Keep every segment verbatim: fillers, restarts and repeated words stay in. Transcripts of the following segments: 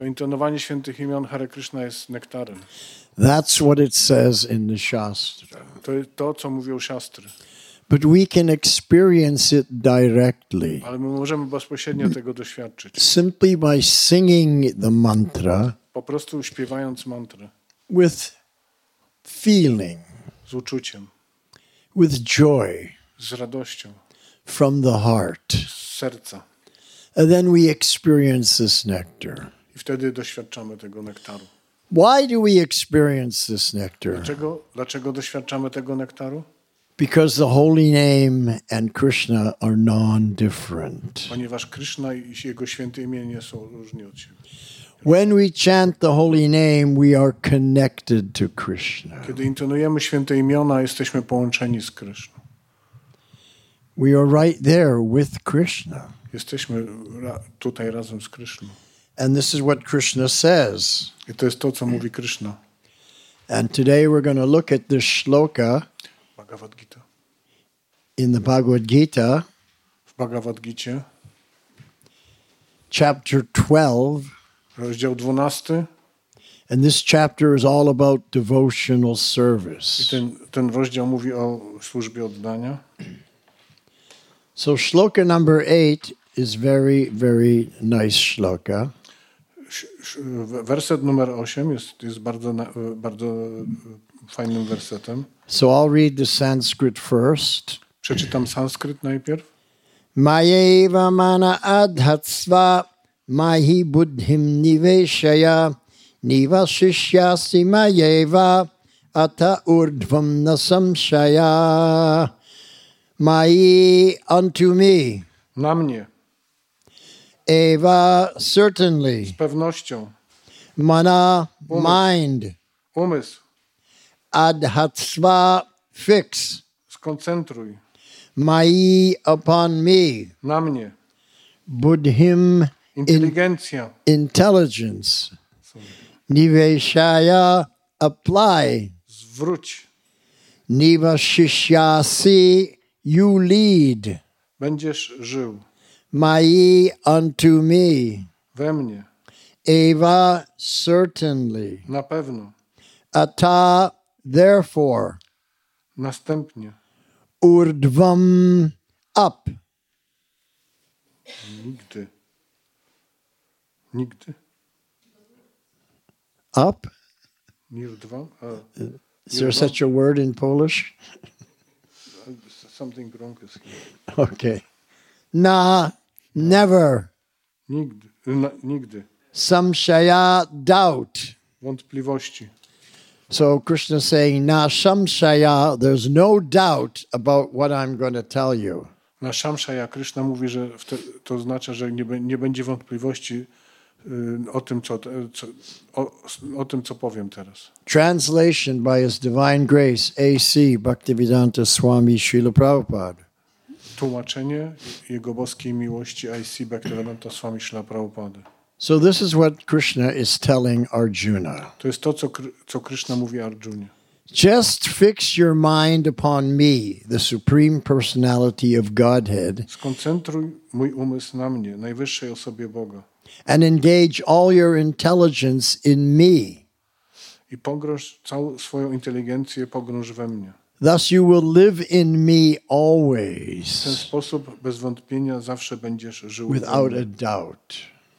Intonowanie świętych imion Hare Krishna jest nektarem. That's what it says in the Shastra. To jest to, co mówią siastry. But we can experience it directly. Ale my możemy bezpośrednio tego doświadczyć. Simply by singing the mantra Po prostu śpiewając mantrę. with feeling, Z uczuciem. with joy Z radością. from the heart. Z serca. And then we experience this nectar. I wtedy doświadczamy tego nektaru. Why do we experience this nectar? Dlaczego, dlaczego doświadczamy tego nektaru? Because the holy name and Krishna are non-different. Ponieważ Krishna i jego święte imię nie są różni od siebie. When we chant the holy name, we are connected to Krishna. Kiedy intonujemy święte imiona, jesteśmy połączeni z Krishną. We are right there with Krishna. Jesteśmy ra- tutaj razem z Krishną. And this is what Krishna says. I to jest to, co mówi Krishna. And today we're going to look at this shloka Bhagavad Gita. in the Bhagavad Gita, W Bhagavad Gicie, chapter twelve. rozdział dwunasty. And this chapter is all about devotional I service. ten, ten rozdział mówi o służbie oddania. So shloka number eight is very, very nice shloka. Sz- sz- Werset numer osiem jest, jest bardzo, na- bardzo fajnym wersetem. So I'll read the Sanskrit first. Przeczytam sanskryt najpierw. Mayeva mana adhatsva mahi buddhim niveshaya nivashishyasi mayeva ata urdhvam na samshaya. Mai unto me. Na mnie, Eva certainly. z pewnością, Mana mind. umysł, Adhatsva fix. skoncentruj, Mai upon me. na mnie, Buddhim inteligencja, intelligence. Niveshaya apply. zwróć, Nivashishyasi you lead. będziesz żył Mai unto me. we mnie, Eva certainly. na pewno, Ata therefore. następnie, Urdhvam up. nigdy, nigdy, Up? nirdwa, a, Is there such a word in Polish? something wrong is here. Okay. Na, never. Nigdy, na, nigdy, Samshaya, doubt. wątpliwości. So Krishna is saying, na samshaya, there's no doubt about what I'm going to tell you. Na Shamshaya Krishna mówi, że wte, to oznacza, że nie, be- nie będzie wątpliwości y, o tym, co, co, o, o tym, co powiem teraz. Translation by His Divine Grace, A C Bhaktivedanta Swami Srila Prabhupada. Tłumaczenie Jego boskiej miłości I C Bhaktivedanta Swami Śrila Prabhupada. So this is what Krishna is telling Arjuna. To jest to, co, Kr- co Krishna mówi Arjunie. Just fix your mind upon me, the Supreme Personality of Godhead, Skoncentruj mój umysł na mnie, najwyższej osobie Boga. and engage all your intelligence in me. I pogrąż całą swoją inteligencję, pogrąż we mnie. Thus you will live in me W ten always, sposób, bez wątpienia, zawsze będziesz żył we without mnie. a doubt.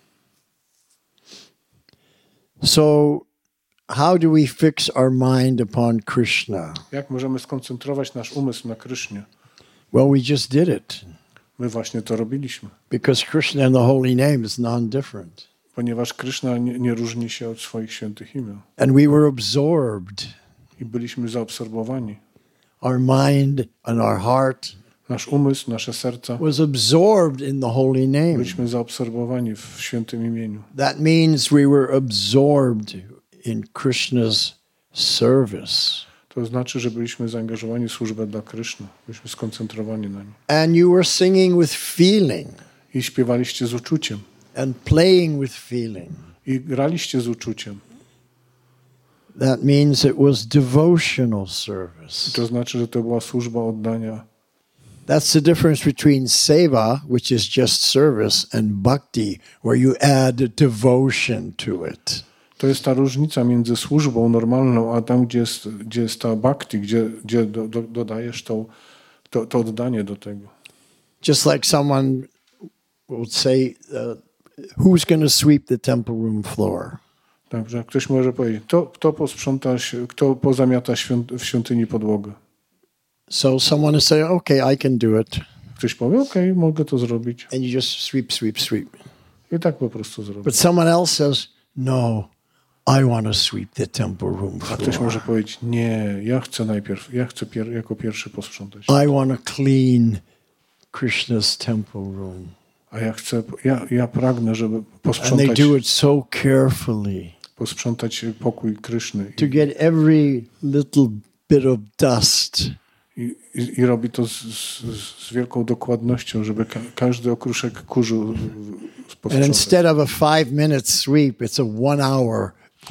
So, how do we fix our mind upon Krishna? Jak możemy skoncentrować nasz umysł na Krysznie? Well, we just did it, My właśnie to robiliśmy. because Krishna and the holy name is non-different. Ponieważ Kryszna nie, nie różni się od swoich świętych imion. And we were absorbed. I byliśmy zaabsorbowani. Our mind and our heart Nasz umysł, nasze serca, was absorbed in the holy name. byliśmy zaabsorbowani w świętym imieniu. That means we were absorbed in Krishna's service. To znaczy, że byliśmy zaangażowani w służbę dla Kryszny. Byliśmy skoncentrowani na nim. And you were singing with feeling I śpiewaliście z uczuciem. and playing with feeling. I graliście z uczuciem. That means it was devotional service. To znaczy, że to była służba oddania. That's the difference between seva, which is just service, and bhakti, where you add devotion to it. To jest ta różnica między służbą normalną, a tam, gdzie jest, gdzie jest ta bhakti, gdzie, gdzie do, do, dodajesz to, to, to oddanie do tego. Just like someone would say, uh, who's going to sweep the temple room floor? Także ktoś może powiedzieć, kto, kto posprząta, kto pozamiata świąt, w świątyni podłogę. So someone will say, okay, I can do it. Ktoś powie, okej, okay, mogę to zrobić. And you just sweep, sweep, sweep. I tak po prostu zrobić. But someone else says, no, I want to sweep the temple room A ktoś floor. może powiedzieć, nie, ja chcę najpierw, ja chcę pier- jako pierwszy posprzątać. I want to clean Krishna's temple room. A ja chcę, ja, ja pragnę, żeby And they posprzątać, do it so carefully posprzątać pokój Kryszny. to get every little bit of dust. I, i, i robi to z, z, z wielką dokładnością, żeby ka- każdy okruszek kurzu And posprzątać. instead of a five minute sweep, it's a one hour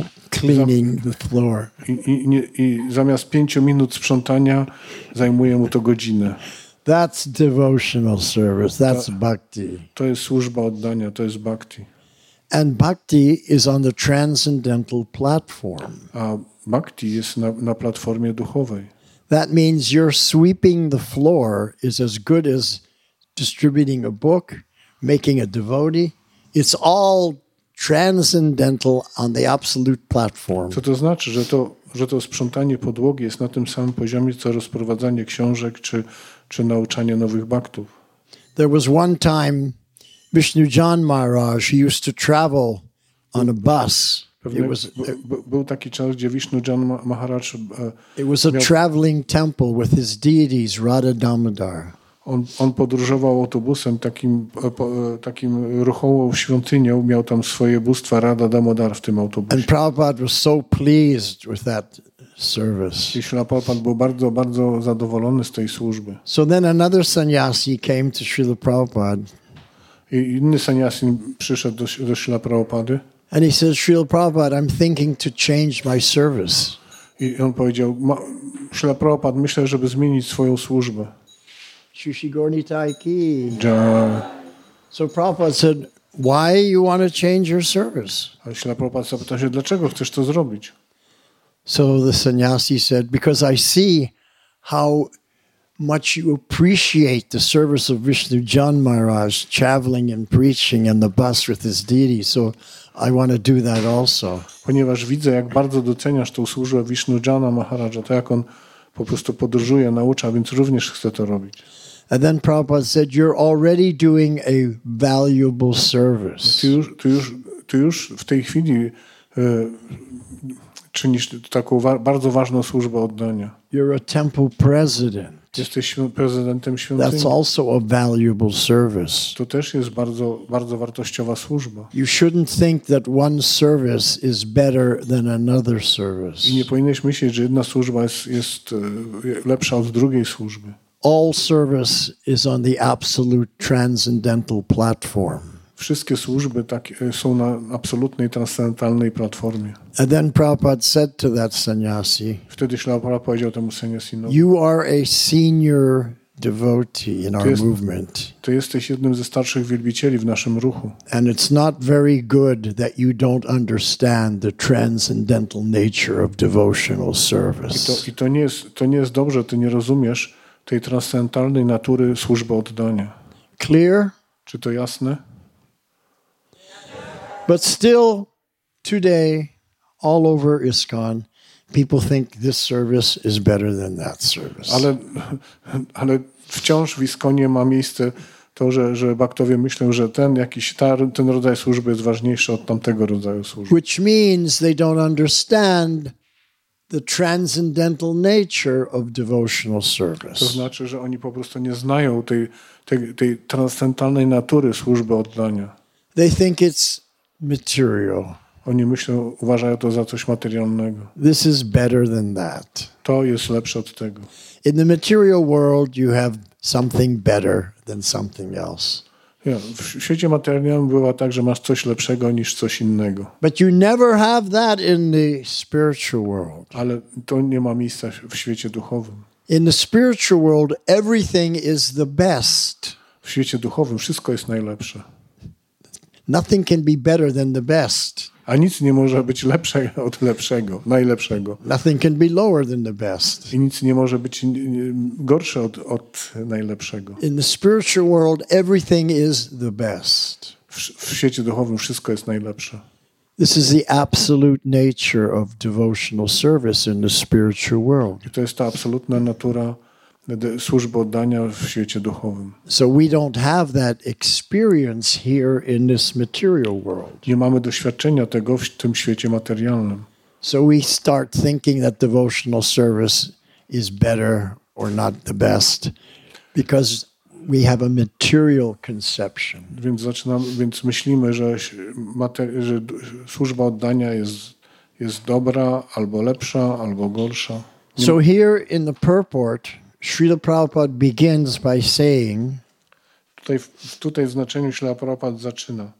cleaning the floor. I, i, nie, I zamiast pięciu minut sprzątania zajmuje mu to godzinę. That's devotional service. That's bhakti. To jest służba oddania, to jest bhakti. And bhakti is on the transcendental platform. A bhakti jest na, na platformie duchowej. That means your sweeping the floor is as good as distributing a book, making a devotee. It's all transcendental on the absolute platform. Co to znaczy, że to, że to sprzątanie podłogi jest na tym samym poziomie, co rozprowadzanie książek czy, czy nauczanie nowych bhaktów. There was one time Vishnu Jan Maharaj, he used to travel on a bus. Pewnie, It was, b- b- był taki czas, gdzie Vishnu Jan Ma- Maharaj, e, it was a miał, traveling temple with his deities, Radha Damodar. on, on podróżował autobusem, takim, e, po, e, takim ruchową świątynią, miał tam swoje bóstwa Radha Damodar w tym And autobusie. Prabhupada was so pleased with that service. I Śrila Prabhupada był bardzo, bardzo zadowolony z tej służby. So then another sannyasi came to Srila Prabhupada I inny sannyasin przyszedł do, do Śrila Prabhupady and he said, Srila Prabhupada, I'm thinking to change my service. i on powiedział, Śrila Prabhupada, myślę, żeby zmienić swoją służbę. Shushi Gornitai ki. Ja. So Prabhupada said, why you want to change your service? A Śrila Prabhupada zapytał się, dlaczego chcesz to zrobić? So the sannyasi said, because I see how much you appreciate the service of Vishnu Jan Maharaj traveling and preaching in the bus with his deity. So I want to do that also. Ponieważ widzę, jak bardzo doceniasz tą służbę Vishnu Jana Maharaja, to jak on po prostu podróżuje, naucza, więc również chcę to robić. And then Prabhupada said, you're already doing a valuable service. Ty już, ty już, ty już w tej chwili y, czynisz taką wa- bardzo ważną służbę oddania. You're a temple president. Jesteś świ- prezydentem świątyni. That's also a valuable service. To też jest bardzo, bardzo wartościowa służba. You shouldn't think that one service is better than another service. I nie powinieneś myśleć, że jedna służba jest, jest y, lepsza od drugiej służby. All service is on the absolute transcendental platform. Wszystkie służby tak, y, są na absolutnej, transcendentalnej platformie. And then Prabhupada said to that sannyasi, Wtedy Śrila Prabhupada powiedział temu sannyasinowi, you are a senior devotee in our Yes. movement. ty jesteś jednym ze starszych wielbicieli w naszym ruchu. And it's not very good that you don't understand the transcendental nature of devotional I to, service. i to, nie jest, to nie jest dobrze, ty nie rozumiesz tej transcendentalnej natury służby oddania. Clear? Czy to jasne? But still, today, all over ISKCON, people think this service is better than that service. Ale, ale wciąż w Iskonie ma miejsce to, że, że baktowie myślą, że ten jakiś ta, ten rodzaj służby jest ważniejszy od tamtego rodzaju służby. Which means they don't understand the transcendental nature of devotional To service. znaczy, że oni po prostu nie znają tej, tej, tej transcendentalnej natury służby oddania. They think it's material. Oni myślą, uważają to za coś materialnego. This is better than that. To jest lepsze od tego. In the material world, you have something better than something else. Ja, w świecie materialnym bywa tak, że masz coś lepszego niż coś innego. But you never have that in the spiritual world. Ale to nie ma miejsca w świecie duchowym. In the spiritual world, everything is the best. W świecie duchowym wszystko jest najlepsze. Nothing can be better than the best. A nic nie może być lepsze od lepszego, najlepszego. Nothing can be lower than the best. I nic nie może być gorsze od, od najlepszego. In the spiritual world, everything is the best. W, w świecie duchowym wszystko jest najlepsze. This is the absolute nature of devotional service in the spiritual world. I to jest ta absolutna natura służby oddania w świecie duchowym. So we don't have that experience here in this material world. Nie mamy doświadczenia tego w tym świecie materialnym. So we start thinking that devotional service is better or not the best because we have a material conception. Więc zaczynamy, więc myślimy, że, materi- że służba oddania jest, jest dobra, albo lepsza, albo gorsza. Nie So here in the purport, Srila Prabhupada begins by saying, Tutaj, tutaj w znaczeniu Śrila Prabhupada zaczyna.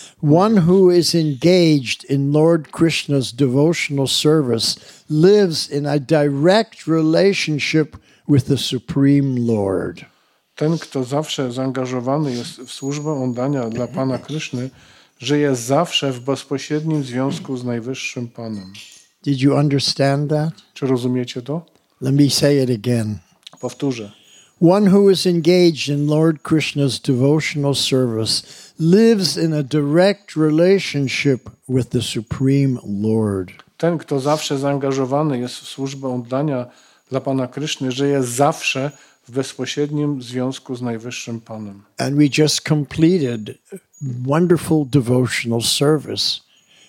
one who is engaged in Lord Krishna's devotional service lives in a direct relationship with the Supreme Lord. Ten, kto zawsze zaangażowany jest w służbę oddania dla Pana Kryszny, żyje zawsze w bezpośrednim związku z Najwyższym Panem. Did you understand that? Czy rozumiecie to? Let me say it again. Powtórzę. One who is engaged in Lord Krishna's devotional service lives in a direct relationship with the Supreme Lord. Ten, kto zawsze zaangażowany jest w służbę oddania dla Pana Kryszny, żyje zawsze w bezpośrednim związku z Najwyższym Panem. And we just completed wonderful devotional service,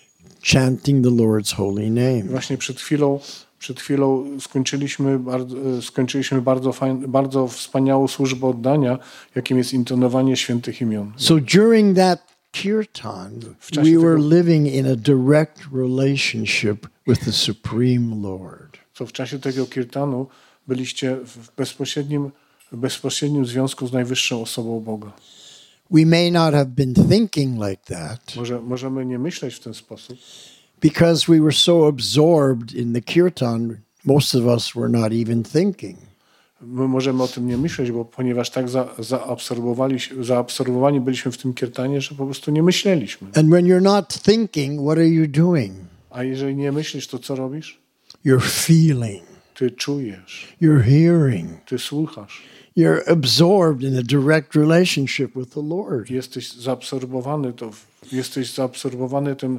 chanting the Lord's holy name. Właśnie przed chwilą, przed chwilą skończyliśmy bardzo, skończyliśmy bardzo, fajn, bardzo wspaniałą służbę oddania, jakim jest intonowanie świętych imion. So during that kirtan, we were living in a direct relationship with the Supreme Lord. Co w czasie tego kirtanu byliście w bezpośrednim, w bezpośrednim związku z najwyższą osobą Boga. We may not have been thinking like that Może, możemy nie myśleć w ten sposób, because we were so absorbed in the kirtan, most of us were not even thinking. my możemy o tym nie myśleć, bo ponieważ tak za, zaabsorbowali, zaabsorbowani byliśmy w tym kirtanie, że po prostu nie myśleliśmy. And when you're not thinking, what are you doing? A jeżeli nie myślisz, to co robisz? You're feeling, Ty czujesz, you're hearing, ty słuchasz. you're absorbed in a direct relationship with the Lord. Jesteś zaabsorbowany, to, jesteś zaabsorbowany tym,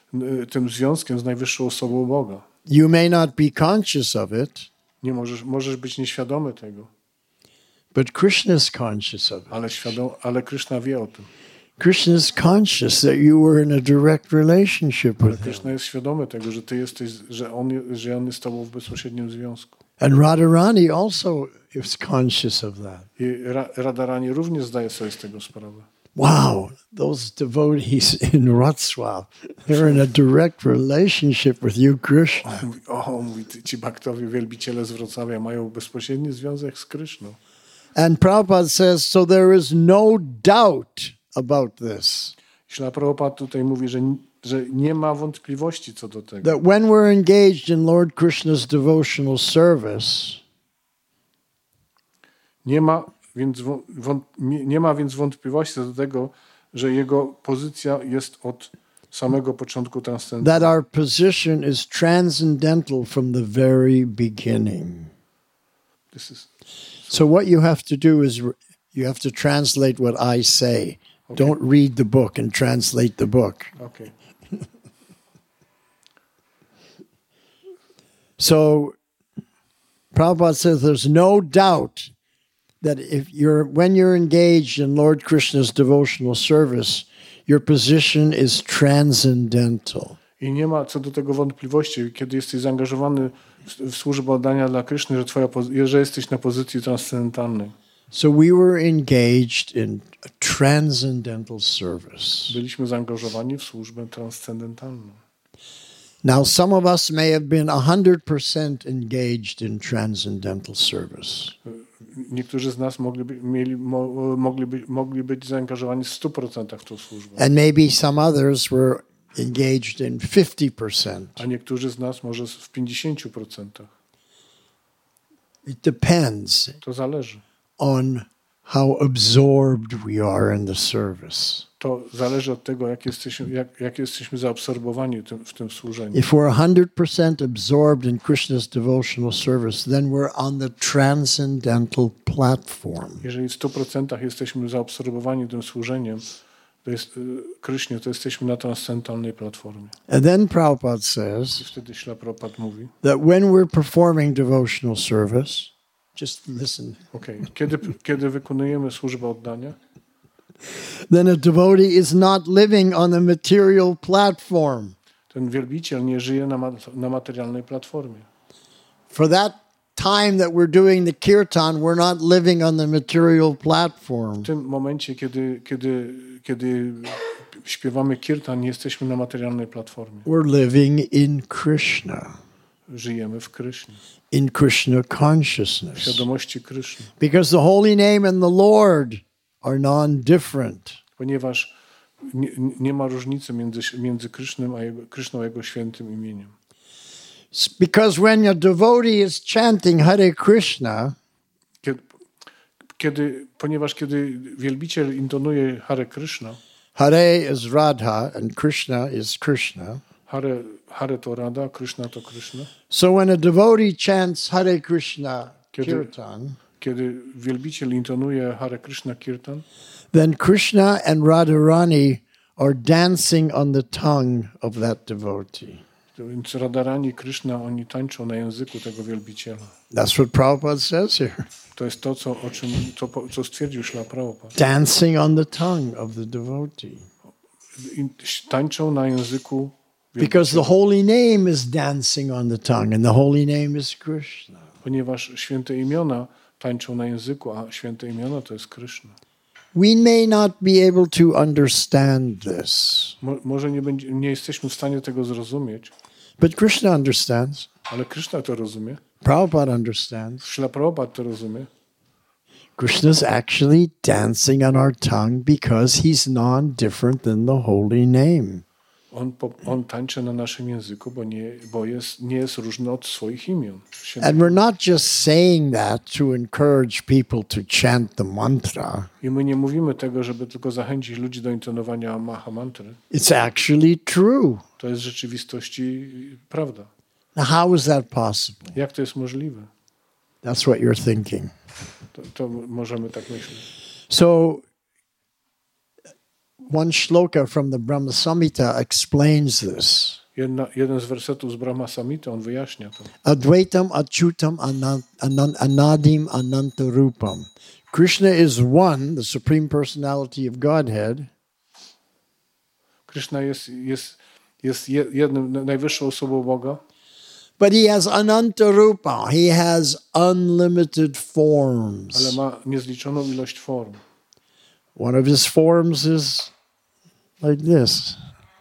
tym związkiem z najwyższą osobą Boga. You may not be conscious of it, Nie możesz, możesz być nieświadomy tego, but Krishna is conscious of it. ale, świadom, ale Kryszna wie o tym. Krishna is conscious that you were in a direct relationship Ale with him. Kryszna jest świadomy tego, że ty jesteś, że on, że on jest z tobą w bezpośrednim związku. And Radharani also is conscious of that. I Ra, Radharani również zdaje sobie z tego sprawę. Wow, those devotees in Wrocław, they're in a direct relationship with you, Krishna. Mówi, o, mówi, ci baktowie, wielbiciele z Wrocławia mają bezpośredni związek z Kryszną. And Prabhupada says, so there is no doubt about this, Śrila Prabhupada tutaj mówi, że, że nie ma wątpliwości co do tego. that when we're engaged in Lord Krishna's devotional service, Nie ma więc, wąt, nie, nie ma więc wątpliwości co do tego, że jego pozycja jest od samego początku transcendentalna. that our position is transcendental from the very beginning. This is, So what you have to do is you have to translate what I say. Okay. Don't read the book and translate the book. okay. So Prabhupada says there's no doubt that if you're when you're engaged in Lord Krishna's devotional service, your position is transcendental. I nie ma co do tego wątpliwości, kiedy jesteś zaangażowany w, w służbę oddania dla Kryszny, że, twoja, że jesteś na pozycji transcendentalnej. So we were engaged in a transcendental service. Byliśmy zaangażowani w służbę transcendentalną. Now, some of us may have been one hundred percent engaged in transcendental service. Niektórzy z nas mogli, by, mieli, mo, mogli, by, mogli być zaangażowani w stu procentach w tą służbę. And maybe some others were engaged in fifty percent. A niektórzy z nas może w pięćdziesięciu procentach. It depends To zależy. on how absorbed we are in the service. To zależy od tego, jak jesteśmy, jak, jak jesteśmy zaabsorbowani tym, w tym służeniu. If we're one hundred percent absorbed in Krishna's devotional service, then we're on the transcendental platform. Jeżeli w stu procentach jesteśmy zaabsorbowani tym służeniem, to jest y, Krysznie, to jesteśmy na transcendentalnej platformie. And then Prabhupada says I wtedy Śla Prabhupada mówi, that when we're performing devotional service, just listen, okay, kiedy, kiedy wykonujemy służbę oddania, then a devotee is not living on a material platform. ten wielbiciel nie żyje na, ma, na materialnej platformie. For that time that we're doing the kirtan, we're not living on the material platform. W tym momencie, kiedy, kiedy, kiedy śpiewamy kirtan, nie jesteśmy na materialnej platformie. We're living in Krishna, Żyjemy w Krysznie, in Krishna w consciousness. świadomości Kryszny. Because the holy name and the Lord are non-different. Ponieważ nie, nie ma różnicy między, między Krysznym a jego, Kryszną a jego świętym imieniem. It's because when a devotee is chanting Hare Krishna, Kiedy, kiedy, ponieważ kiedy wielbiciel intonuje Hare Krishna, Hare is Radha and Krishna is Krishna. Hare, Hare to Radha, Krishna to Krishna. So when a devotee chants Hare Krishna Kiedy- kirtan, Kiedy wielbiciel intonuje Hare Krishna Kirtan, then Krishna and Radharani are dancing on the tongue of that devotee. to więc Radharani, Krishna, oni tańczą na języku tego wielbiciela. That's what Prabhupada says here. To jest to, co, o czym, co, po- co stwierdził Śla Prabhupada. Dancing on the tongue of the devotee. I tańczą na języku Because the holy name is dancing on the tongue, and the holy name is Krishna. ponieważ święte imiona tańczą na języku, a święte imiona to jest Krishna. We may not be able to understand this, Mo, może nie, będzie, nie jesteśmy w stanie tego zrozumieć, but Krishna understands. ale Krishna to rozumie. Prabhupada understands. Śla Prabhupada to rozumie. Krishna's actually dancing on our tongue because he's non-different than the holy name. On, po, on tańczy na naszym języku, bo, nie, bo jest, nie jest różny od swoich imion. Święte- And we're not just saying that to encourage people to chant the mantra. I my nie mówimy tego, żeby tylko zachęcić ludzi do intonowania Maha Mantry. It's actually true. To jest w rzeczywistości prawda. Now, how is that possible? Jak to jest możliwe? That's what you're thinking. To, to możemy tak myśleć. So, one shloka from the Brahma Samhita explains this. Jedna, jeden z wersetów z Brahma Samhita, on wyjaśnia to. Advaitam achyutam anan- anan- anadim anantarupam. Krishna is one, the Supreme Personality of Godhead, Krishna jest, jest, jest je- jednym, najwyższą osobą Boga, but he has anantarupa. He has unlimited forms. ale ma niezliczoną ilość form. One of his forms is like this.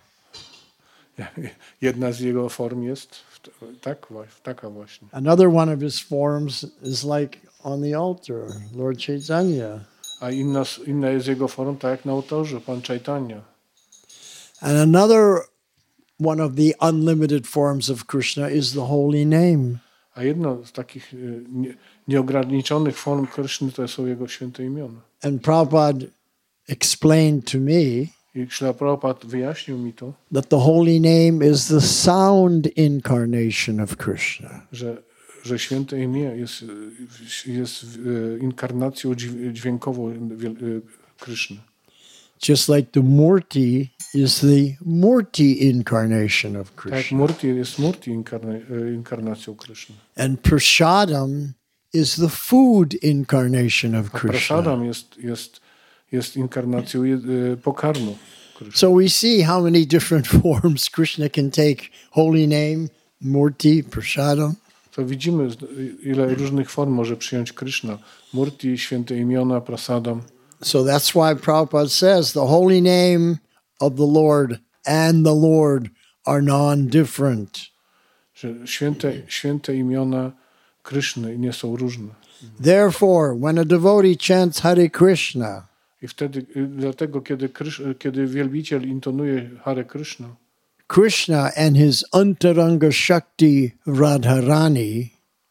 Jedna z jego form jest w t- tak, wa- taka właśnie. Another one of his forms is like on the altar, Lord Chaitanya. A inna, s- inna jest jego form, tak jak na ołtarzu, Pan Chaitanya. And another one of the unlimited forms of Krishna is the holy name. A jedna z takich y, nie, nieograniczonych form Kryszny to są jego święte imiona. And Prabhupada explained to me I Śla Prabhupada wyjaśnił mi to, that the holy name is the sound incarnation of Krishna. że, że święte imię jest, y, jest y, inkarnacją dźwię- dźwiękową wiel- y, Kryszny. Just like the Murti is the Murti incarnation of Tak jak Krishna. Murti jest Murti inkarna, y, inkarnacją Kryszny. And Prasadam is the food incarnation of A Krishna. prasadam jest, jest, jest inkarnacją je- y, pokarmu Kryszny. So we see how many different forms Krishna can take. Holy name, Murti, Prasadam. To widzimy, z- ile różnych form może przyjąć Kryszna. Murti, święte imiona, prasadam. So that's why Prabhupada says the holy name of the Lord and the Lord are non-different. Że święte, święte imiona Kryszny nie są różne. Therefore, when a devotee chants Hare Krishna, I wtedy, y, dlatego, kiedy, Krysz, kiedy wielbiciel intonuje Hare Krishna, Krishna and his Antaranga Shakti Radharani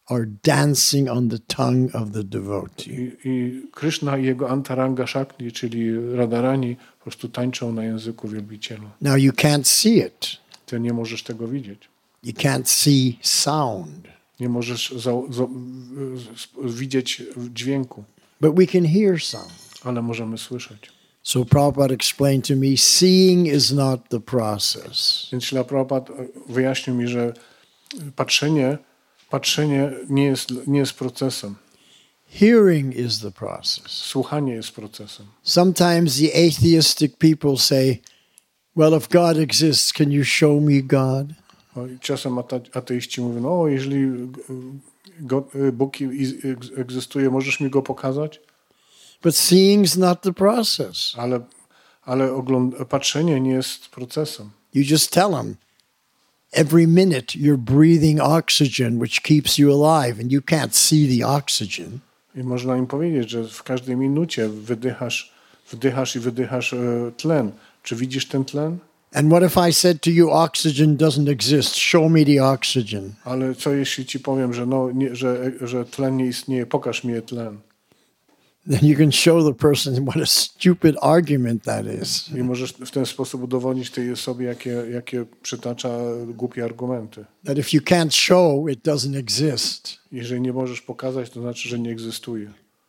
are dancing on the tongue of the devotee. I, i Krishna i jego Antaranga Shakti, czyli Radharani, po prostu tańczą na języku wielbiciela. Now you can't see it. Ty nie możesz tego widzieć. You can't see sound. Nie możesz za, za, widzieć dźwięku, But we can hear sound. ale możemy słyszeć. So Prabhupada explained to me, seeing is not the process. Więc Śrila Prabhupada wyjaśnił mi, że patrzenie, patrzenie nie jest, nie jest procesem. Hearing is the process. Słuchanie jest procesem. Sometimes the atheistic people say, well, if God exists, can you show me God? Czasem ateiści mówią, no jeżeli Bóg egzystuje, możesz mi go pokazać? But seeing is not the process. Ale, ale ogląd- patrzenie nie jest procesem. You just tell them, every minute you're breathing oxygen, which keeps you alive, and you can't see the oxygen. I można im powiedzieć, że w każdej minucie wydychasz, wdychasz i wydychasz e, tlen. Czy widzisz ten tlen? And what if I said to you, oxygen doesn't exist, show me the oxygen? Ale co jeśli ci powiem, że, no, nie, że, że tlen nie istnieje, pokaż mi tlen. Then you can show the person what a stupid argument that is. I możesz w ten sposób udowodnić tej osobie, jakie, jakie przytacza głupie argumenty. That if you can't show, it doesn't exist. Jeżeli nie możesz pokazać, to znaczy, że nie egzystuje.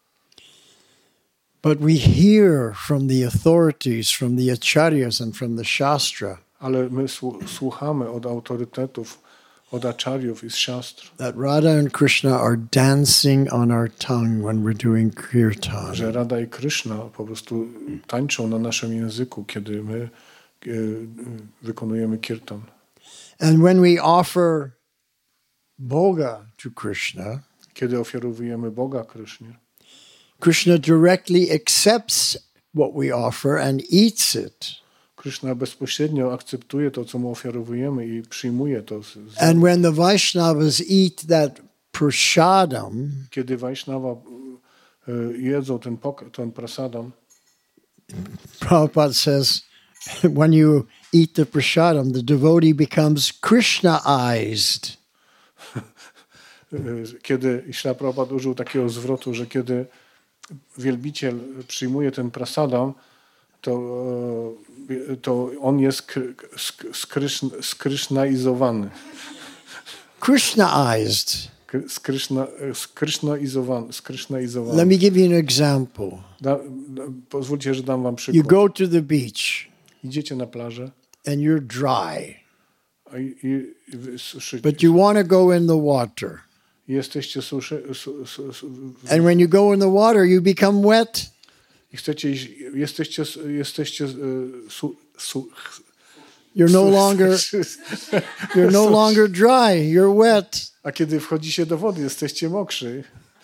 But we hear from the authorities, from the acharyas and from the shastra. Ale my słuchamy od autorytetów, od acharyów i z siastr, That Radha and Krishna are dancing on our tongue when we're doing kirtan. że Radha i Krishna po prostu tańczą na naszym języku, kiedy my e, wykonujemy kirtan. And when we offer bhoga to Krishna, Kiedy ofiarowujemy Boga Krysznie, Krishna directly accepts what we offer and eats it. Krishna bezpośrednio akceptuje to, co mu ofiarowujemy i przyjmuje to. Z, z... And when the Vaishnavas eat that prasadam, Kiedy Vaishnava e, jedzą ten, pok- ten prasadam, Prabhupada says, when you eat the prasadam, the devotee becomes Krishna-ized. kiedy Śrila Prabhupada użył takiego zwrotu, że kiedy wielbiciel przyjmuje ten prasadam, to, to on jest skryszn- skrysznaizowany. Krishna-ized. Skryszna, skrysznaizowany, skrysznaizowany. Let me give you an example. Da, da, pozwólcie, że dam wam You przykład. go to the beach Idziecie na plażę and you're dry, a i, i, i wy suszycie. but you want to go in the water. Jesteście suszy, su, su, su, And when you go in the water, you become wet. i chcecie iść, jesteście, jesteście su, su, You're no longer you're no longer dry. You're wet. A kiedy wchodzicie do wody, jesteście mokrzy.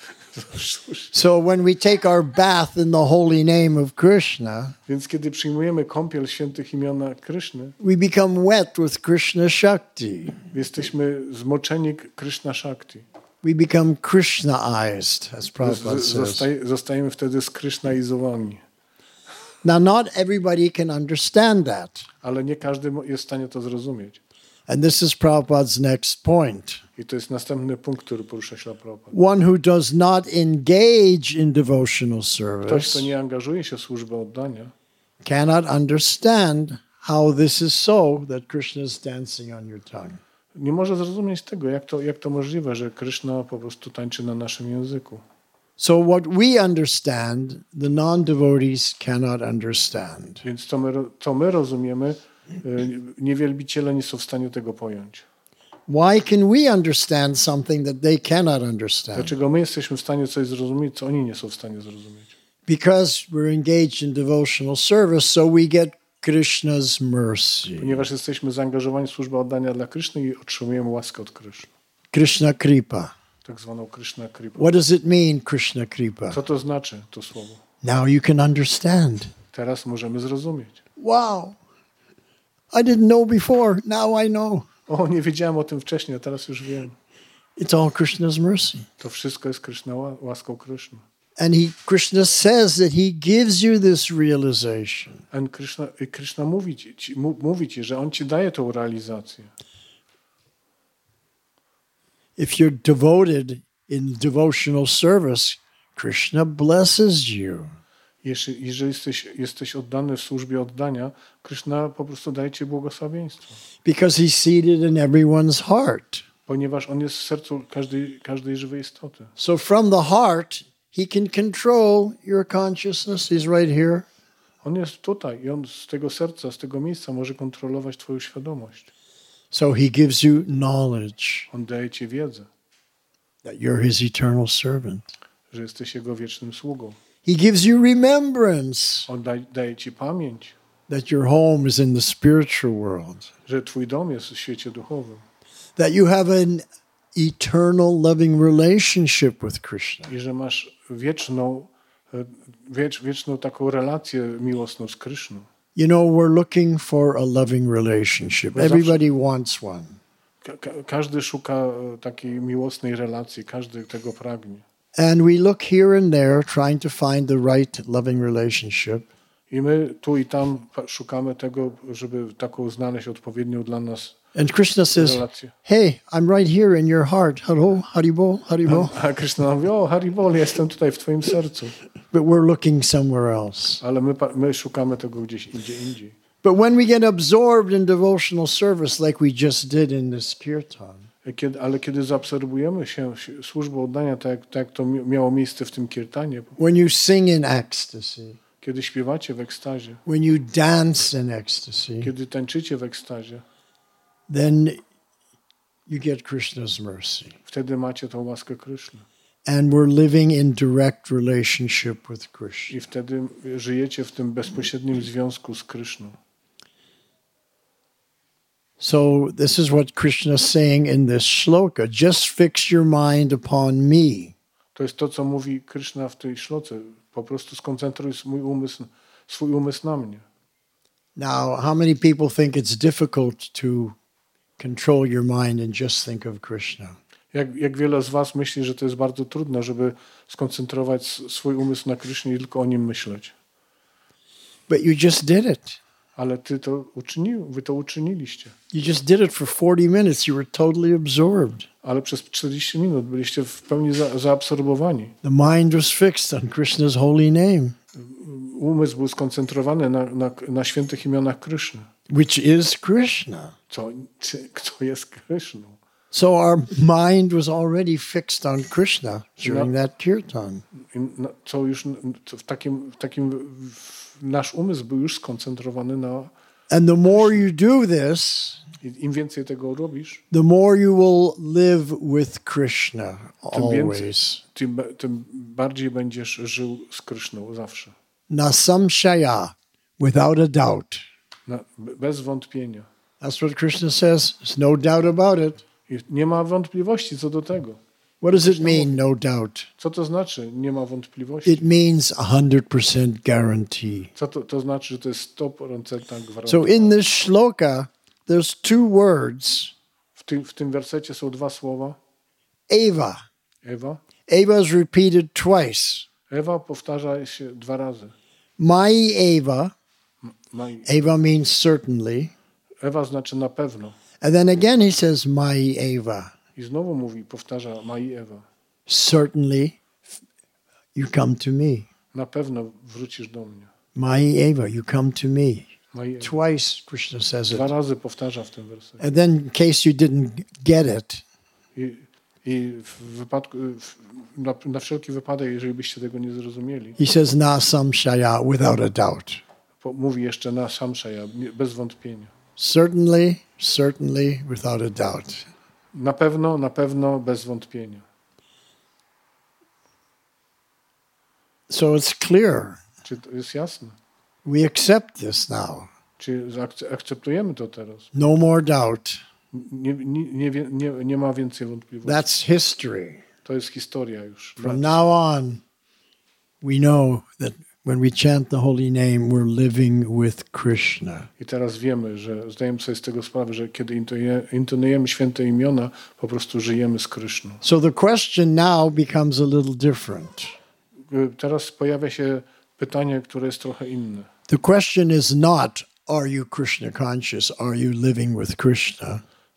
So when we take our bath in the holy name of Krishna, Więc kiedy przyjmujemy kąpiel świętych imiona Kryszny, we become wet with Krishna Shakti. jesteśmy zmoczeni Krishna Shakti. We become Krishna-ized, as Prabhupada says. Zostaj, zostajemy wtedy skrysznaizowani. Now, not everybody can understand that. Ale nie każdy jest w stanie to zrozumieć. And this is Prabhupada's next point. I to jest następny punkt, który porusza Śrila Prabhupada. One who does not engage in devotional Ktoś, service kto nie angażuje się w służbę oddania, cannot understand how this is so that Krishna is dancing on your tongue. nie może zrozumieć tego, jak to, jak to możliwe, że Krishna po prostu tańczy na naszym języku. So what we understand, the non-devotees cannot understand. Więc to my, to my rozumiemy, niewielbiciele nie są w stanie tego pojąć. Why can we understand something that they cannot understand? Dlaczego my jesteśmy w stanie coś zrozumieć, co oni nie są w stanie zrozumieć? Because we're engaged in devotional service, so we get Krishna's mercy. Ponieważ jesteśmy zaangażowani w służbę oddania dla Kryszny i otrzymujemy łaskę od Kryszny. Krishna Kripa. Tak zwaną Krishna Kripa. What does it mean, Krishna Kripa? Co to znaczy, to słowo? Now you can understand. Teraz możemy zrozumieć. Wow. I didn't know before. Now I know. O, nie wiedziałem o tym wcześniej, a teraz już wiem. It's all Krishna's mercy. To wszystko jest Kryszna, łaską Kryszny. And he, Krishna says that he gives you this realization. A Krishna, Krishna mówi ci, mówi ci, że on ci daje tą realizację. If you're devoted in devotional service, Krishna blesses you. Jeśli, jeżeli jesteś, jesteś oddany w służbie oddania, Krishna po prostu daje ci błogosławieństwo. Because he's seated in everyone's heart. Ponieważ on jest w sercu każdej, każdej żywej istoty. So from the heart, he can control your consciousness. He's right here. On jest tutaj i on z tego serca, z tego miejsca może kontrolować twoją świadomość. So he gives you knowledge On daje ci wiedzę, that you're his eternal servant. że jesteś jego wiecznym sługą. He gives you remembrance On daje, daje ci pamięć, that your home is in the spiritual world, że twój dom jest w świecie duchowym. that you have an eternal loving relationship with Krishna. I że masz wieczną, wiecz, wieczną taką relację miłosną z Kryszną. You know, we're looking for a loving relationship. Everybody wants one. Ka- ka- każdy szuka takiej miłosnej relacji, każdy tego pragnie. And we look here and there trying to find the right loving relationship. I my tu i tam szukamy tego, żeby taką znaleźć odpowiednią dla nas And Krishna says, relację. hey, I'm right here in your heart. Hello, Haribo, Haribo. A Kryszna mówi, o Haribol, jestem tutaj w twoim sercu. But we're looking somewhere else. Ale my, my szukamy tego gdzieś indziej, indziej. But when we get absorbed in devotional service like we just did in this kirtan, Kiedy, ale kiedy zaobserwujemy się służbą oddania, tak, jak- tak jak to mi- miało miejsce w tym kirtanie, when you sing in ecstasy, kiedy śpiewacie w ekstazie, when you dance in ecstasy, kiedy tańczycie w ekstazie, then you get Krishna's mercy. wtedy macie tą łaskę Kryszny. And we're living in direct relationship with Krishna. I wtedy żyjecie w tym bezpośrednim związku z Kryszną. So this is what Krishna is saying in this shloka. Just fix your mind upon me. To jest to, co mówi Kryszna w tej szloce. Po prostu skoncentruj swój umysł, swój umysł na mnie. Now, how many people think it's difficult to control your mind and just think of Krishna? Jak, jak wiele z was myśli, że to jest bardzo trudne, żeby skoncentrować s- swój umysł na Krysznie i tylko o nim myśleć. But you just did it. Ale ty to uczynił, wy to uczyniliście. You just did it for forty minutes. You were totally absorbed. Ale przez czterdzieści minut byliście w pełni za, zaabsorbowani. The mind was fixed on Krishna's holy name, Umysł był skoncentrowany na, na, na świętych imionach Kryszny. which is Krishna. Co, czy- kto jest Kryszną? So our mind was already fixed on Krishna during that kirtan. I na- Co już n- co w takim, w takim w, nasz umysł był już skoncentrowany na. And the more you do this, i Im więcej tego robisz, the more you will live with Krishna tym więcej, always. tym, be- tym bardziej będziesz żył z Kryszną zawsze. Nasamshaya, without a doubt. Na, be- bez wątpienia. That's what Krishna says. There's no doubt about it. I nie ma wątpliwości co do tego. What does it mean, no doubt? Co to znaczy? Nie ma wątpliwości. It means one hundred percent guarantee. Co to, to znaczy, że to jest sto procent So gwarantowane. in this shloka, there's two words, W tym, w tym wersecie są dwa słowa. Eva. Ewa. Eva is repeated twice. Ewa powtarza się dwa razy. Mai Eva. Mai. Eva means certainly. Ewa znaczy na pewno. And then again he says Mai Eva. I znowu mówi, powtarza Mai Ewa. Certainly you come to me. Na pewno wrócisz do mnie. Mai Eva, you come to me. Mai Ewa. Twice Krishna says Dwa it. razy powtarza w tym wersecie. And then in case you didn't get it, I, i w wypadku, w, na, na wszelki wypadek, jeżeli byście tego nie zrozumieli, he says na samshaya without a doubt. po, mówi jeszcze na Samshaja, bez wątpienia. Certainly, certainly without a doubt. Na pewno, na pewno, bez wątpienia. So it's clear. Czy to jest jasne? We accept this now. Czy zaakce- akceptujemy to teraz? No more doubt. Nie, nie, nie, wie- nie, nie ma więcej wątpliwości. That's history. To jest historia już. From now on, we know that when we chant the holy name, we're living with Krishna. I teraz wiemy, że zdajemy sobie z tego sprawę, że kiedy intonuje- intonujemy święte imiona, po prostu żyjemy z Kryszną. So the question now becomes a little different. Y, Teraz pojawia się pytanie, które jest trochę inne. The question is not, are you Krishna conscious? Are you living with Krishna?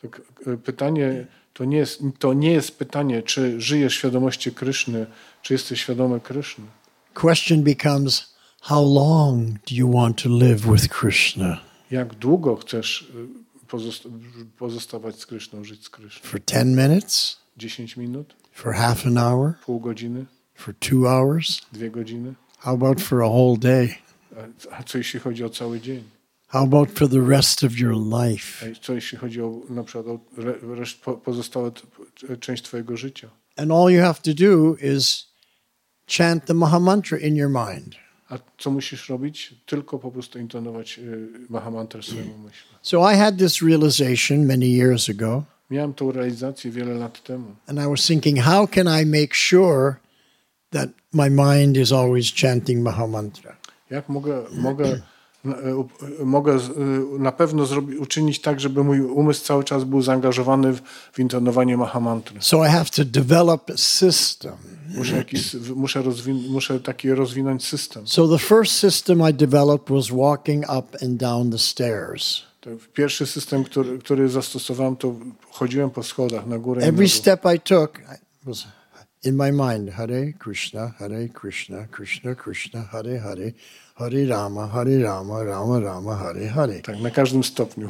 K- Pytanie to nie jest, to nie jest pytanie, czy żyjesz w świadomości Kryszny, czy jesteś świadomy Kryszny. Question becomes, how long do you want to live with Krishna? Jak długo chcesz y, pozosta- pozostawać z Kryszną, żyć z Kryszną? For ten minutes? dziesięć minut? For half an hour? Pół godziny? For two hours? Dwie godziny? How about for a whole day? A, a co jeśli chodzi o cały dzień? How about for the rest of your life? A co jeśli chodzi o na przykład o re, reszt, po, pozostałe t, część twojego życia? And all you have to do is chant the Mahamantra in your mind. A co musisz robić? Tylko po prostu intonować y, Mahamantrę swojemu myśli. So I had this realization many years ago, Miałem tą realizację wiele lat temu. and I was thinking, how can I make sure that my mind is always chanting Mahamantra? Jak mogę, mogę, na- y, mogę z- y, na pewno zrobić, uczynić tak, żeby mój umysł cały czas był zaangażowany w, w intonowanie Mahamantry? So I have to develop a system. Muszę, jakiś, muszę, rozwin- muszę taki rozwinąć system. So the first system I developed was walking up and down the stairs. To pierwszy system, który, który zastosowałem, to chodziłem po schodach na górę i na Every dół. step I took was in my mind, Hare Krishna, Hare Krishna, Krishna Krishna, Hare Hare, Hare Rama, Hare Rama, Rama Rama, Hare Hare. Tak, na każdym stopniu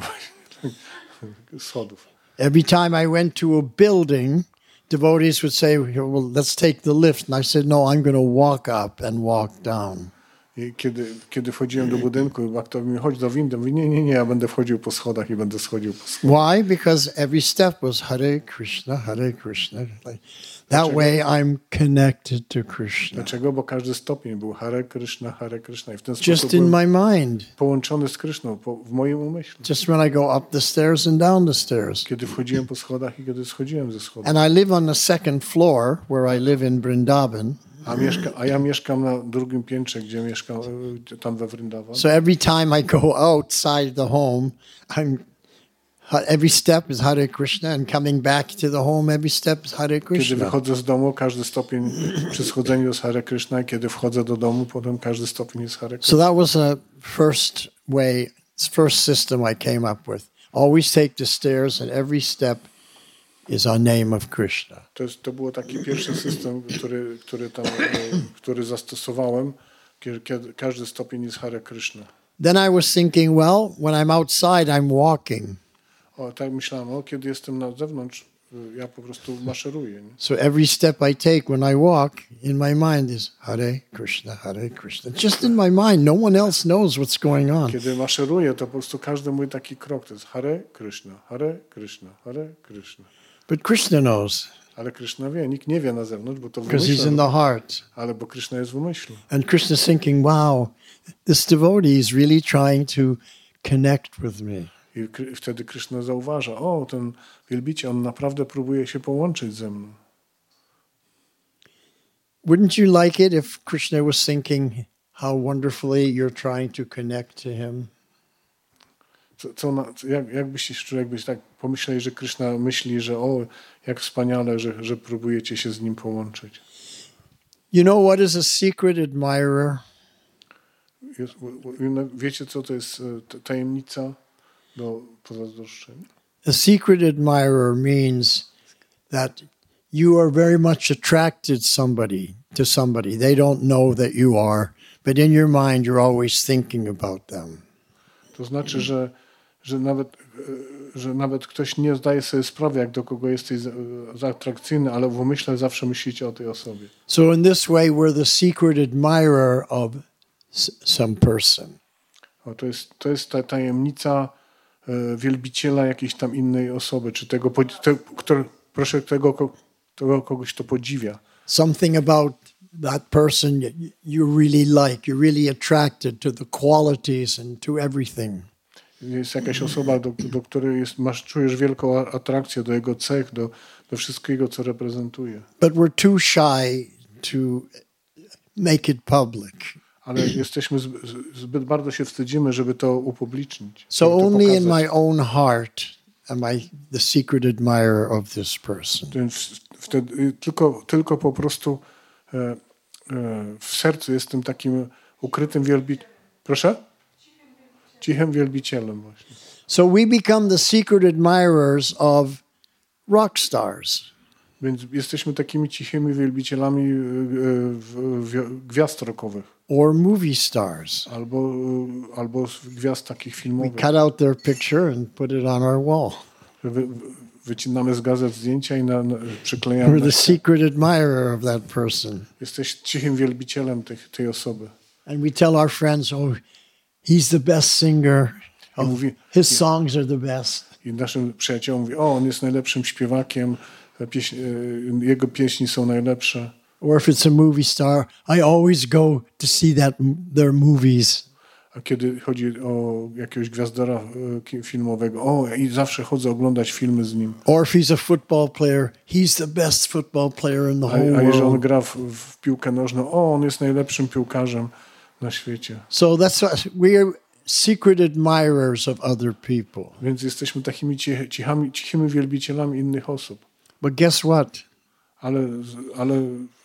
schodów. Every time I went to a building, devotees would say, well, let's take the lift. And I said, no, I'm going to walk up and walk down. I kiedy, kiedy wchodziłem do budynku, Bhakta mi chodź do windy. Mówi, nie, nie, nie, ja będę wchodził po schodach i będę schodził po schodach. Why? Because every step was Hare Krishna, Hare Krishna. Like, that way I'm connected to Krishna. Dlaczego? Bo każdy stopień był Hare Krishna, Hare Krishna i w ten Just sposób in byłem my mind. połączony z Kryszną, po, w moim umyśle. Just when I go up the stairs and down the stairs. Kiedy wchodziłem po schodach i kiedy schodziłem ze schodów. And I live on the second floor where I live in Vrindavan. A, mieszka, a ja mieszkam na drugim piętrze, gdzie mieszkam e, tam we Vrindavan. So every time I go outside the home, I'm every step is Hare Krishna, and coming back to the home, every step is Hare Kiedy Krishna. wychodzę z domu, każdy stopień przy schodzeniu jest Hare Krishna, i kiedy wchodzę do domu, potem każdy stopień jest Hare Krishna. So that was a first way, first system I came up with. Always take the stairs, and every step is a name of Krishna. To, jest, to było taki pierwszy system, który, który, tam, e, który zastosowałem, kiedy, kiedy każdy stopień jest Hare Krishna. Then I was thinking, well, when I'm outside, I'm walking. O, tak myślałem, o, kiedy jestem na zewnątrz, e, ja po prostu maszeruję. Nie? So every step I take when I walk, in my mind is Hare Krishna, Hare Krishna. Just in my mind, no one else knows what's going on. Kiedy maszeruję, to po prostu każdy mój taki krok to jest Hare Krishna, Hare Krishna, Hare Krishna. But Krishna knows, Ale Krishna wie, nikt nie wie na zewnątrz, bo to w because he's in umyśle, the heart. ale bo Krishna jest w umyśle. And Krishna's thinking, wow, this devotee is really trying to connect with me. I Kry- wtedy Krishna zauważa, o, ten wielbiciel, on naprawdę próbuje się połączyć ze mną. Wouldn't you like it if Krishna was thinking how wonderfully you're trying to connect to him? Co, co na, co- jak, jak byś się czuł, jakbyś tak pomyśleli, że Krishna myśli, że o, jak wspaniale, że, że próbujecie się z nim połączyć. You know what is a secret admirer? Jest, u- u- wiecie, co to jest e, t- tajemnica do pozazdroszczenia? A secret admirer means that you are very much attracted somebody to somebody. They don't know that you are, but in your mind you're always thinking about them. To znaczy, że, że, nawet, e, że nawet ktoś nie zdaje sobie sprawy, jak do kogo jesteś za- e, zaatrakcyjny, ale w umyśle zawsze myślicie o tej osobie. So in this way we're the secret admirer of s- some person. O, to jest, to jest ta tajemnica e, wielbiciela jakiejś tam innej osoby, czy tego, pod- te, kto, proszę tego, ko- tego kogoś, kto podziwia. Something about that person y- you really like. You're really attracted to the qualities and to everything. Jest jakaś osoba, do, do której jest, masz, czujesz wielką a- atrakcję do jego cech, do, do wszystkiego, co reprezentuje. But we're too shy to make it public. Ale jesteśmy zbyt, zbyt bardzo się wstydzimy, żeby to upublicznić. So żeby to only in pokazać. my own heart am I the secret admirer of this person. Więc wtedy tylko, tylko po prostu e, e, w sercu jestem takim ukrytym wielbicielem. Proszę? Cichym wielbicielem właśnie. So we become the secret admirers of rock stars. Więc jesteśmy takimi cichymi wielbicielami e, w- w- gwiazd rockowych. Or movie stars. Albo, e, albo gwiazd takich We filmowych. cut out their picture and put it on our wall. Wy, wycinamy z gazet zdjęcia i na, na, przyklejamy. We're Na the secret admirer of that person. Jesteś cichym wielbicielem tych, tej osoby. And we tell our friends, oh, he's the best singer. I, Oh, mówi, his songs are the best. I naszym przyjaciołom mówi, o, on jest najlepszym śpiewakiem, pieśń, e, jego pieśni są najlepsze. Or if it's a movie star, I always go to see that their movies. A kiedy chodzi o jakiegoś gwiazdora e, ki- filmowego, o, i zawsze chodzę oglądać filmy z nim. Or if he's a football player, he's the best football player in the A, whole a jeżeli on world. gra w, w piłkę nożną, o, on jest najlepszym piłkarzem na świecie. So that's what we are secret admirers of other people. Więc jesteśmy takimi cich, cichami, cichymi wielbicielami innych osób. But guess what? Ale, ale,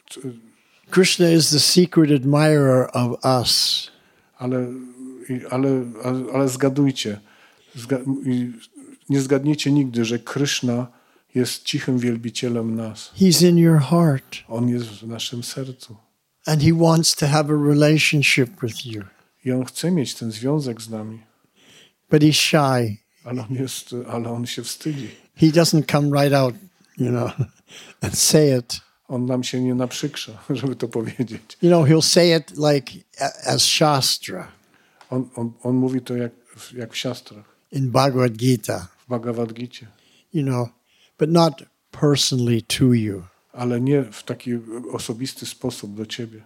Krishna is the secret admirer of us. ale, i- ale, ale, ale zgadujcie, zga, i nie zgadniecie nigdy, że Kryszna jest cichym wielbicielem nas. He's in your heart. On jest w naszym sercu. And he wants to have a relationship with you. I on chce mieć ten związek z nami, But he's shy. ale on, jest, ale on się wstydzi. He doesn't come right out, you know, and say it. On nam się nie naprzykrza, żeby to powiedzieć. You know, he'll say it like a- as Shastra On, on, on mówi to jak, jak w siastrach, in Bhagavad Gita, w Bhagavad Gicie, you know, but not personally to you. ale nie w taki osobisty sposób do ciebie.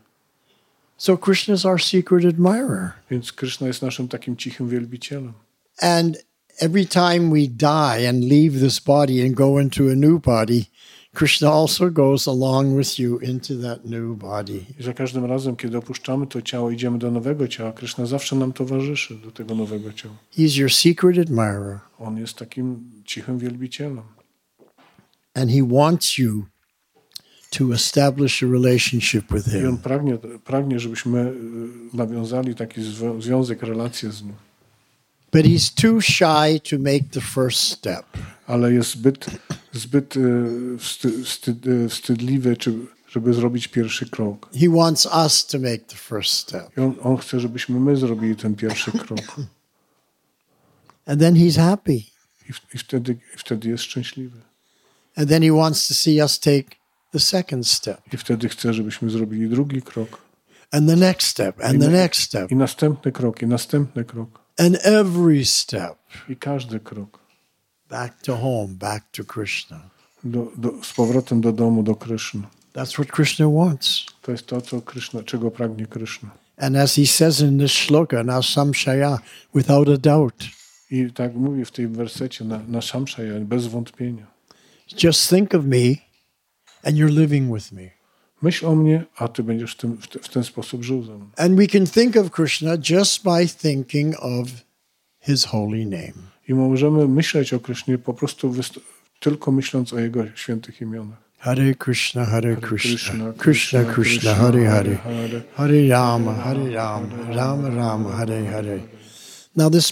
So Krishna is our secret admirer. Więc Kryszna jest naszym takim cichym wielbicielem. And every time we die and leave this body and go into a new body, Krishna also goes along with you into that new body. I za każdym razem, kiedy opuszczamy to ciało, idziemy do nowego ciała, Kryszna zawsze nam towarzyszy do tego nowego ciała. He's your secret admirer. On jest takim cichym wielbicielem. And he wants you to establish a relationship with I on him. pragnie, pragnie żebyśmy y, nawiązali taki zwo- związek, relację z nim. But he's too shy to make the first step. Ale jest zbyt, zbyt y, wsty, wstyd, y, wstydliwy, czy, żeby zrobić pierwszy krok. He wants us to make the first step. I on, on chce, żebyśmy my zrobili ten pierwszy krok. And then he's happy. I, w, i wtedy, i wtedy jest szczęśliwy. And then he wants to see us take the second step. I wtedy chce, żebyśmy zrobili drugi krok. And the next step. And the next step. I następny krok, i następny krok. And every step. I każdy krok. Back to home, back to Krishna. Do, do, z powrotem do domu, do Kryszny. That's what Krishna wants. To jest to, co Kryszna, czego pragnie Kryszna. And as he says in this shloka, na samshaya, without a doubt, I tak mówi w tej wersecie na, na Samshaya, bez wątpienia. just think of me and you're living with me. Myśl o mnie, a ty będziesz w, tym, w, te, w ten sposób żył ze mną. And we can think of Krishna just by thinking of his holy name. I możemy myśleć o Krysznie po prostu wyst- tylko myśląc o jego świętych imionach. Hare Krishna, Hare Krishna, Krishna Krishna, Hare Hare, Hare. Hare Rama, Hare Rama, Rama Rama, Hare Hare. Now this,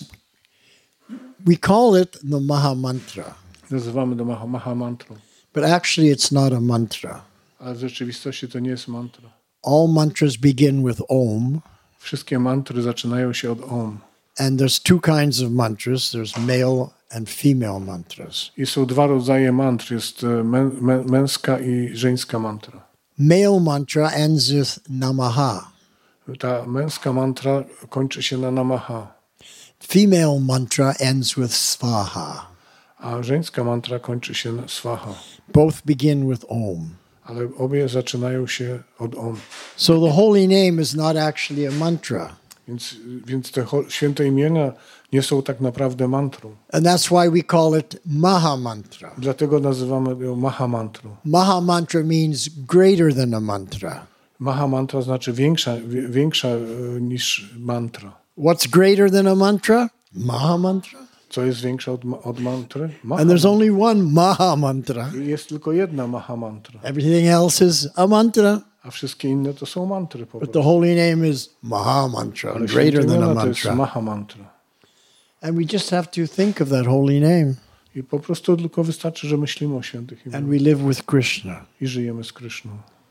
we call it the Maha Mantra, Nazywamy to Maha, Maha mantrą, but actually it's not a mantra. ale w rzeczywistości to nie jest mantra. All mantras begin with Om, Wszystkie mantry zaczynają się od Om. and there's two kinds of mantras. There's male and female mantras. I są dwa rodzaje mantr. Jest e, mę, mę, męska i żeńska mantra. Male mantra ends with Namaha. Ta męska mantra kończy się na Namaha, Female mantra ends with Svaha. a żeńska mantra kończy się na Swaha. Both begin with Om. Ale obie zaczynają się od Om. So the holy name is not actually a mantra. Więc, więc te ho- święte imienia nie są tak naprawdę mantrą. And that's why we call it Maha Mantra. Dlatego nazywamy ją Maha mantrą. Maha Mantra means greater than a mantra. Maha mantra znaczy większa, wie- większa e, niż mantra. What's greater than a mantra? Maha Mantra. Co jest większe od, ma- od mantry? Maha And there's mantra. only one Maha Mantra. I jest tylko jedna Maha mantra, Everything else is a mantra, a wszystkie inne to są mantry po but prostu. the holy name is Maha Mantra, Ale greater święte than a imiona to jest mantra. Maha mantra. And we just have to think of that holy name. I po prostu tylko wystarczy, że myślimy o świętych And imionach we live with Krishna. i żyjemy z Kryszną.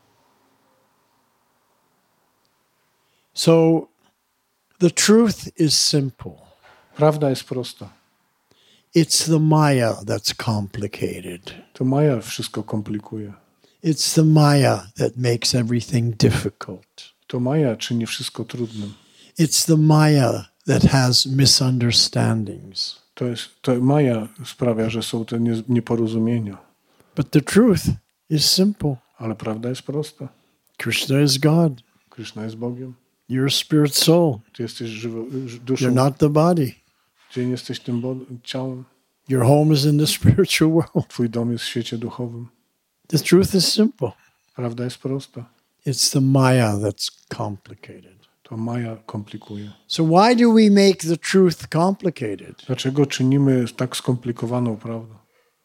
So the truth is simple. Prawda jest prosta. It's the Maya that's complicated. To Maja wszystko komplikuje. It's the Maya that makes everything difficult. To Maja czyni wszystko trudnym. It's the Maya that has misunderstandings. To jest, to Maja sprawia, że są te nie, nieporozumienia. But the truth is simple. Ale prawda jest prosta. Krishna is God. Kryszna jest Bogiem. You're a spirit soul. Ty jesteś żywo, duszą. You're not the body. Ty nie jesteś tym bo- ciałem. Your home is in the spiritual world. Twój dom jest w świecie duchowym. The truth is simple. Prawda jest prosta. It's the Maya that's complicated. To Maja komplikuje. So why do we make the truth complicated? Dlaczego czynimy tak skomplikowaną prawdę?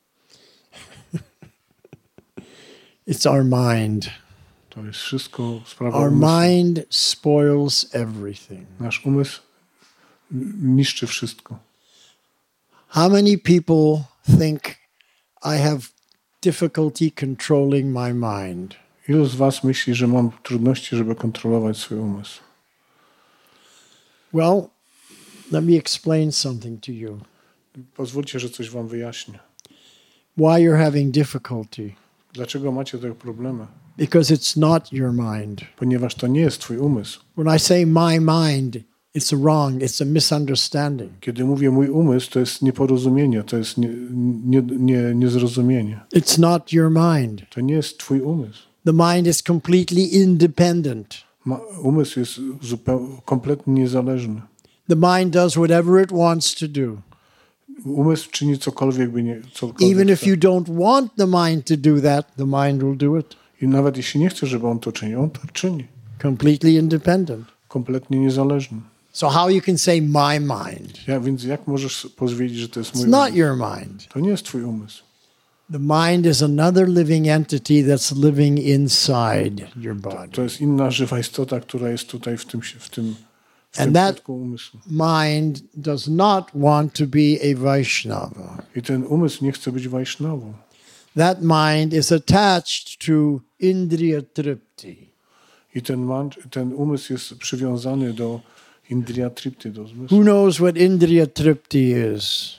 It's our mind. To jest wszystko sprawa Our umysłu. mind spoils everything. Nasz umysł niszczy wszystko. How many people think I have difficulty controlling my mind? Ilu z was myśli, że mam trudności, żeby kontrolować swój umysł? Well, let me explain something to you. Pozwólcie, że coś wam wyjaśnię. Why you're having difficulty? Dlaczego macie te problemy? Because it's not your mind. Ponieważ to nie jest twój umysł. When I say my mind, it's wrong. It's a misunderstanding. Kiedy mówię mój umysł, to jest nieporozumienie, to jest nie, nie, nie, niezrozumienie. It's not your mind. To nie jest twój umysł. The mind is completely independent. Ma, umysł jest zupełnie, kompletnie niezależny. The mind does whatever it wants to do. Umysł czyni cokolwiek, by nie... Cokolwiek Even if chce. you don't want the mind to do that, the mind will do it. I nawet jeśli nie chce, żeby on to czynił, on to czyni. Completely independent. Kompletnie niezależny. So how you can say my mind? Ja, więc jak możesz powiedzieć, że to jest mój It's not umysł? your mind. To nie jest twój umysł. The mind is another living entity that's living inside your To body. jest inna żywa istota, która jest tutaj w tym, w tym, w And tym that- środku umysłu. Mind does not want to be a Vaishnava. I ten umysł nie chce być Wajsznawą. That mind is attached to Indriya Tripti. I ten, man, ten umysł jest przywiązany do Indriya Tripty, do Who zmysłu. knows what Indriya Tripti is?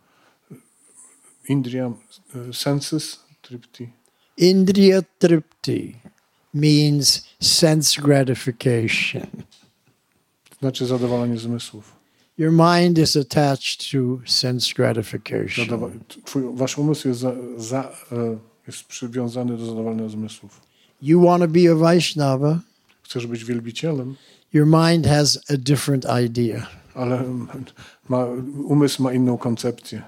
Indriya e, senses Tripty. Indriya Tripti means sense gratification. Znaczy zadowolenie zmysłów. Your mind is attached to sense gratification. Zadawa- twój, wasz umysł jest, za, za, e, jest przywiązany do zadowolenia zmysłów. You want to be a Vaishnava? Chcesz być wielbicielem, Your mind has a different idea. ale ma, umysł ma inną koncepcję.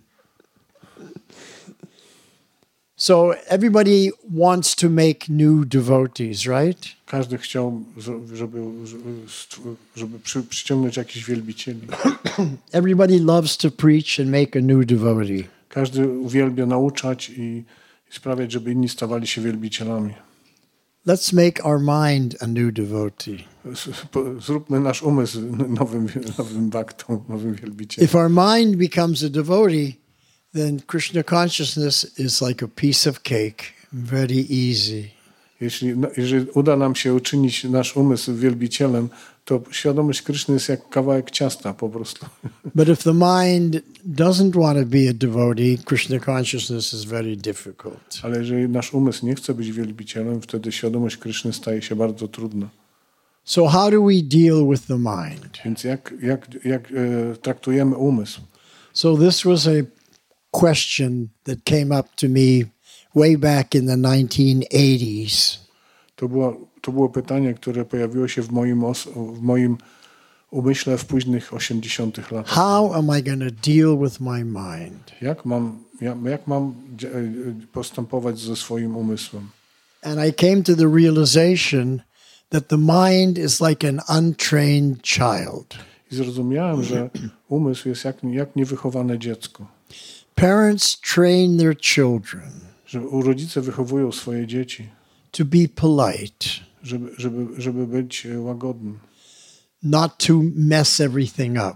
So everybody wants to make new devotees, right? Każdy chciał, żeby, żeby, żeby, żeby przy, przyciągnąć jakichś wielbicieli. Everybody loves to preach and make a new devotee. Każdy uwielbia nauczać i, i sprawiać, żeby inni stawali się wielbicielami. Let's make our mind a new devotee. S- po- Zróbmy nasz umysł nowym, nowym baktą, nowym wielbicielem. If our mind becomes a devotee, then Krishna consciousness is like a piece of cake, very easy. Jeśli, no, jeżeli uda nam się uczynić nasz umysł wielbicielem, to świadomość Kryszny jest jak kawałek ciasta po prostu. But if the mind doesn't want to be a devotee, Krishna consciousness is very difficult. Ale jeżeli nasz umysł nie chce być wielbicielem, wtedy świadomość Kryszny staje się bardzo trudna. So how do we deal with the mind? Więc jak, jak, jak e, traktujemy umysł? So this was a question that came up to me way back in the nineteen eighties. To było, to było pytanie, które pojawiło się w moim, os, w moim umyśle w późnych osiemdziesiątych latach. How am I going to deal with my mind? Jak mam, jak, jak mam dzia- e, postępować ze swoim umysłem? And I came to the realization that the mind is like an untrained child. I zrozumiałem, że umysł jest jak, jak niewychowane dziecko. Parents train their children Że rodzice wychowują swoje dzieci, to be polite, żeby, żeby, żeby być łagodnym, not to mess everything up.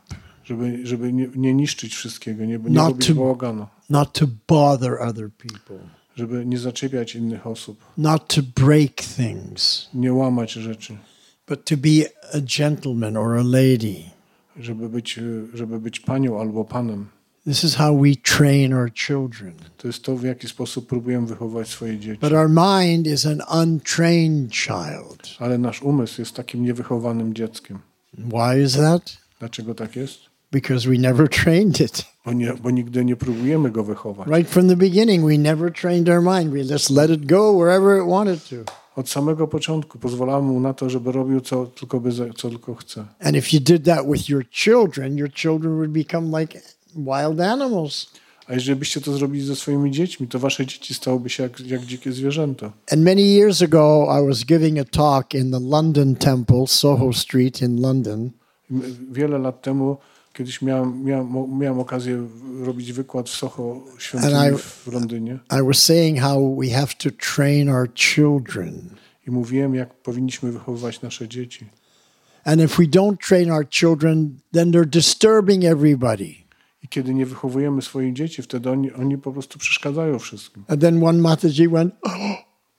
Żeby, żeby nie, nie niszczyć wszystkiego, nie, nie Not robić to- bałaganu. not to bother other people, Żeby nie zaczepiać innych osób, not to break things, nie łamać rzeczy, but to be a gentleman or a lady. żeby być, żeby być panią albo panem. This is how we train our children. To jest to, w jaki sposób próbujemy wychowywać swoje dzieci. But our mind is an untrained child. Ale nasz umysł jest takim niewychowanym dzieckiem. Why is that? Dlaczego tak jest? Because we never trained it. Bo, nie, bo nigdy nie próbujemy go wychować. Right from the beginning, we never trained our mind. We just let it go wherever it wanted to. Od samego początku pozwalamy mu na to, żeby robił co tylko, by, co tylko chce. And if you did that with your children, your children would become like wild animals. A jeżeli byście to zrobili ze swoimi dziećmi, to wasze dzieci stałyby się jak, jak dzikie zwierzęta. And many years ago, I was giving a talk in the London Temple, Soho Street in London. Wiele lat temu, kiedyś miałem, miałem, miałem okazję robić wykład w Soho świątyni And I- w Londynie I was saying how we have to train our children. i mówiłem, jak powinniśmy wychowywać nasze dzieci. And if we don't train our children, then they're disturbing everybody. I kiedy nie wychowujemy swoich dzieci, wtedy oni, oni po prostu przeszkadzają wszystkim. And then one Mataji went, oh,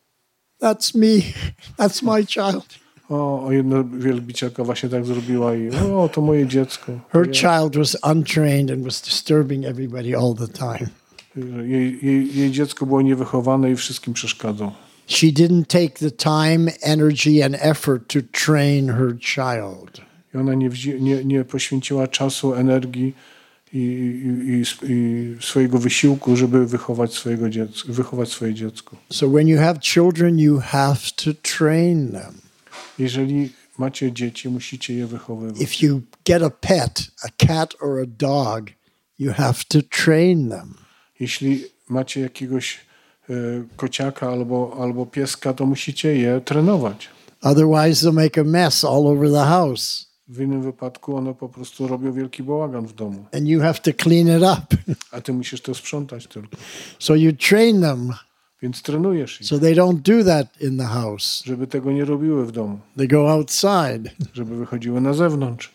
that's me. That's my child. O, o jedna wielbicielka właśnie tak zrobiła i o, to moje dziecko. Her Ja- child was untrained and was disturbing everybody all the time. Jej, jej, jej dziecko było niewychowane i wszystkim przeszkadzał. She didn't take the time, energy, and effort to train her child. I ona nie, wzi- nie, nie poświęciła czasu, energii i, i, i, i swojego wysiłku, żeby wychować, swojego dziecka, wychować swoje dziecko. So when you have children, you have to train them. Jeżeli macie dzieci, musicie je wychowywać. If you get a pet, a cat or a dog, you have to train them. Jeśli macie jakiegoś e, kociaka albo, albo pieska, to musicie je trenować. Otherwise, they'll make a mess all over the house, W innym wypadku one po prostu robią wielki bałagan w domu, and you have to clean it up. a ty musisz to sprzątać tylko. So you train them Więc trenujesz ich, so they don't do that in the house. żeby tego nie robiły w domu, They go outside. żeby wychodziły na zewnątrz.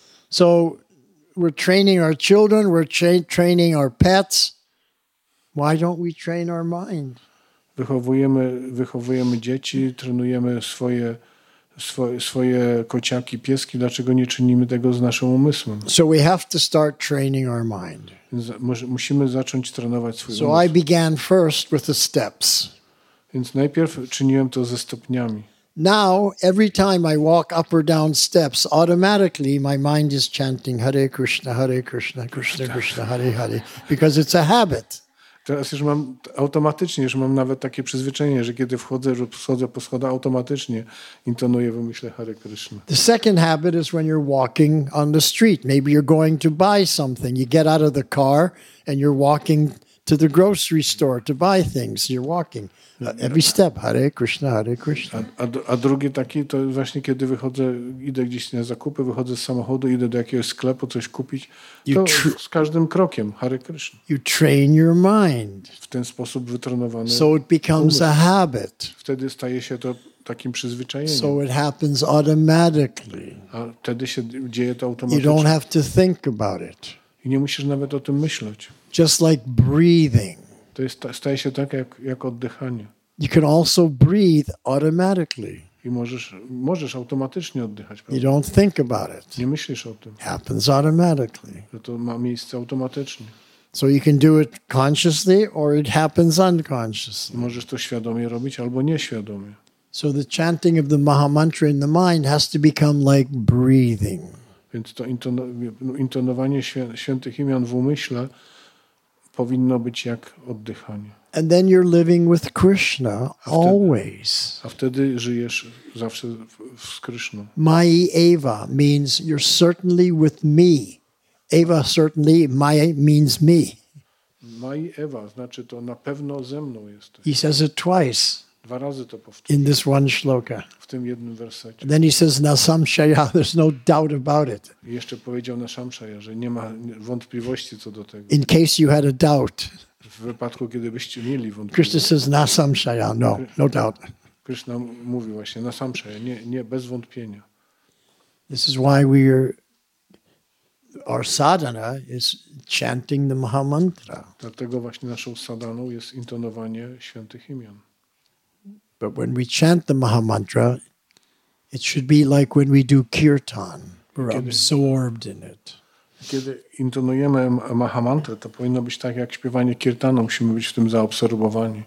So we're training our children, we're tra- training our pets. Why don't we train our mind? Wychowujemy, wychowujemy dzieci, trenujemy swoje, swoje, swoje kociaki, pieski. Dlaczego nie czynimy tego z naszym umysłem? So we have to start training our mind. Więc za- może- musimy zacząć trenować swój So I umysł. began first with the steps. Więc najpierw czyniłem to ze stopniami. Now, every time I walk up or down steps, automatically my mind is chanting Hare Krishna, Hare Krishna, Krishna Krishna, Hare Hare, because it's a habit. Teraz już mam automatycznie, już mam nawet takie przyzwyczajenie, że kiedy wchodzę lub schodzę po schodach, automatycznie intonuję, wymyślę Hare Krishna. The second habit is when you're walking on the street. Maybe you're going to buy something. You get out of the car and you're walking to the grocery store to buy things. You're walking. Uh, every step, Hare Krishna, Hare Krishna. A, a, a drugi taki to właśnie kiedy wychodzę, idę gdzieś na zakupy, wychodzę z samochodu, idę do jakiegoś sklepu, coś kupić, to You tr- z każdym krokiem Hare Krishna. You train your mind. W ten sposób wytrenowany. So it becomes a habit. Wtedy staje się to takim przyzwyczajeniem. So it happens automatically. A wtedy się dzieje to You automatycznie. don't have to think about it. I nie musisz nawet o tym myśleć. Just like breathing. To jest, staje się tak jak, jak oddychanie. You can also breathe automatically. I możesz, możesz automatycznie oddychać. You Prawda? don't think about it. Nie myślisz o tym, It happens automatically. że to ma miejsce automatycznie. So you can do it consciously or it happens unconsciously. Możesz to świadomie robić albo nieświadomie. So the chanting of the Maha Mantra in the mind has to become like breathing. Więc to intono- intonowanie świę- świętych imion w umyśle powinno być jak oddychanie. And then you're living with Krishna always. A wtedy żyjesz zawsze w- z Kryszną. Mai Eva means you're certainly with me. Eva certainly, Mai means me. Mai Ewa, znaczy to na pewno ze mną jesteś. He says it twice Dwa razy to powtórzę in this one shloka. w tym jednym wersecie. Then he says, Nasamshaya, there's no doubt about it. I jeszcze powiedział na Szamszaja, że nie ma wątpliwości co do tego. In case you had a doubt, W wypadku, kiedy byście mieli Krishna wątpliwości. says, Nasamshaya, no, no doubt. Krishna mówi właśnie na Szamszaja, nie, nie, bez wątpienia. This is why we are our sadhana is chanting the Mahamantra. Dlatego właśnie naszą sadaną jest intonowanie świętych imion. But when we chant the Mahamantra, it should be like when we do kirtan. We're Kiedy- absorbed in it. Kiedy intonujemy Mahamantrę, to powinno być tak jak śpiewanie kirtanu, musimy być w tym zaabsorbowani.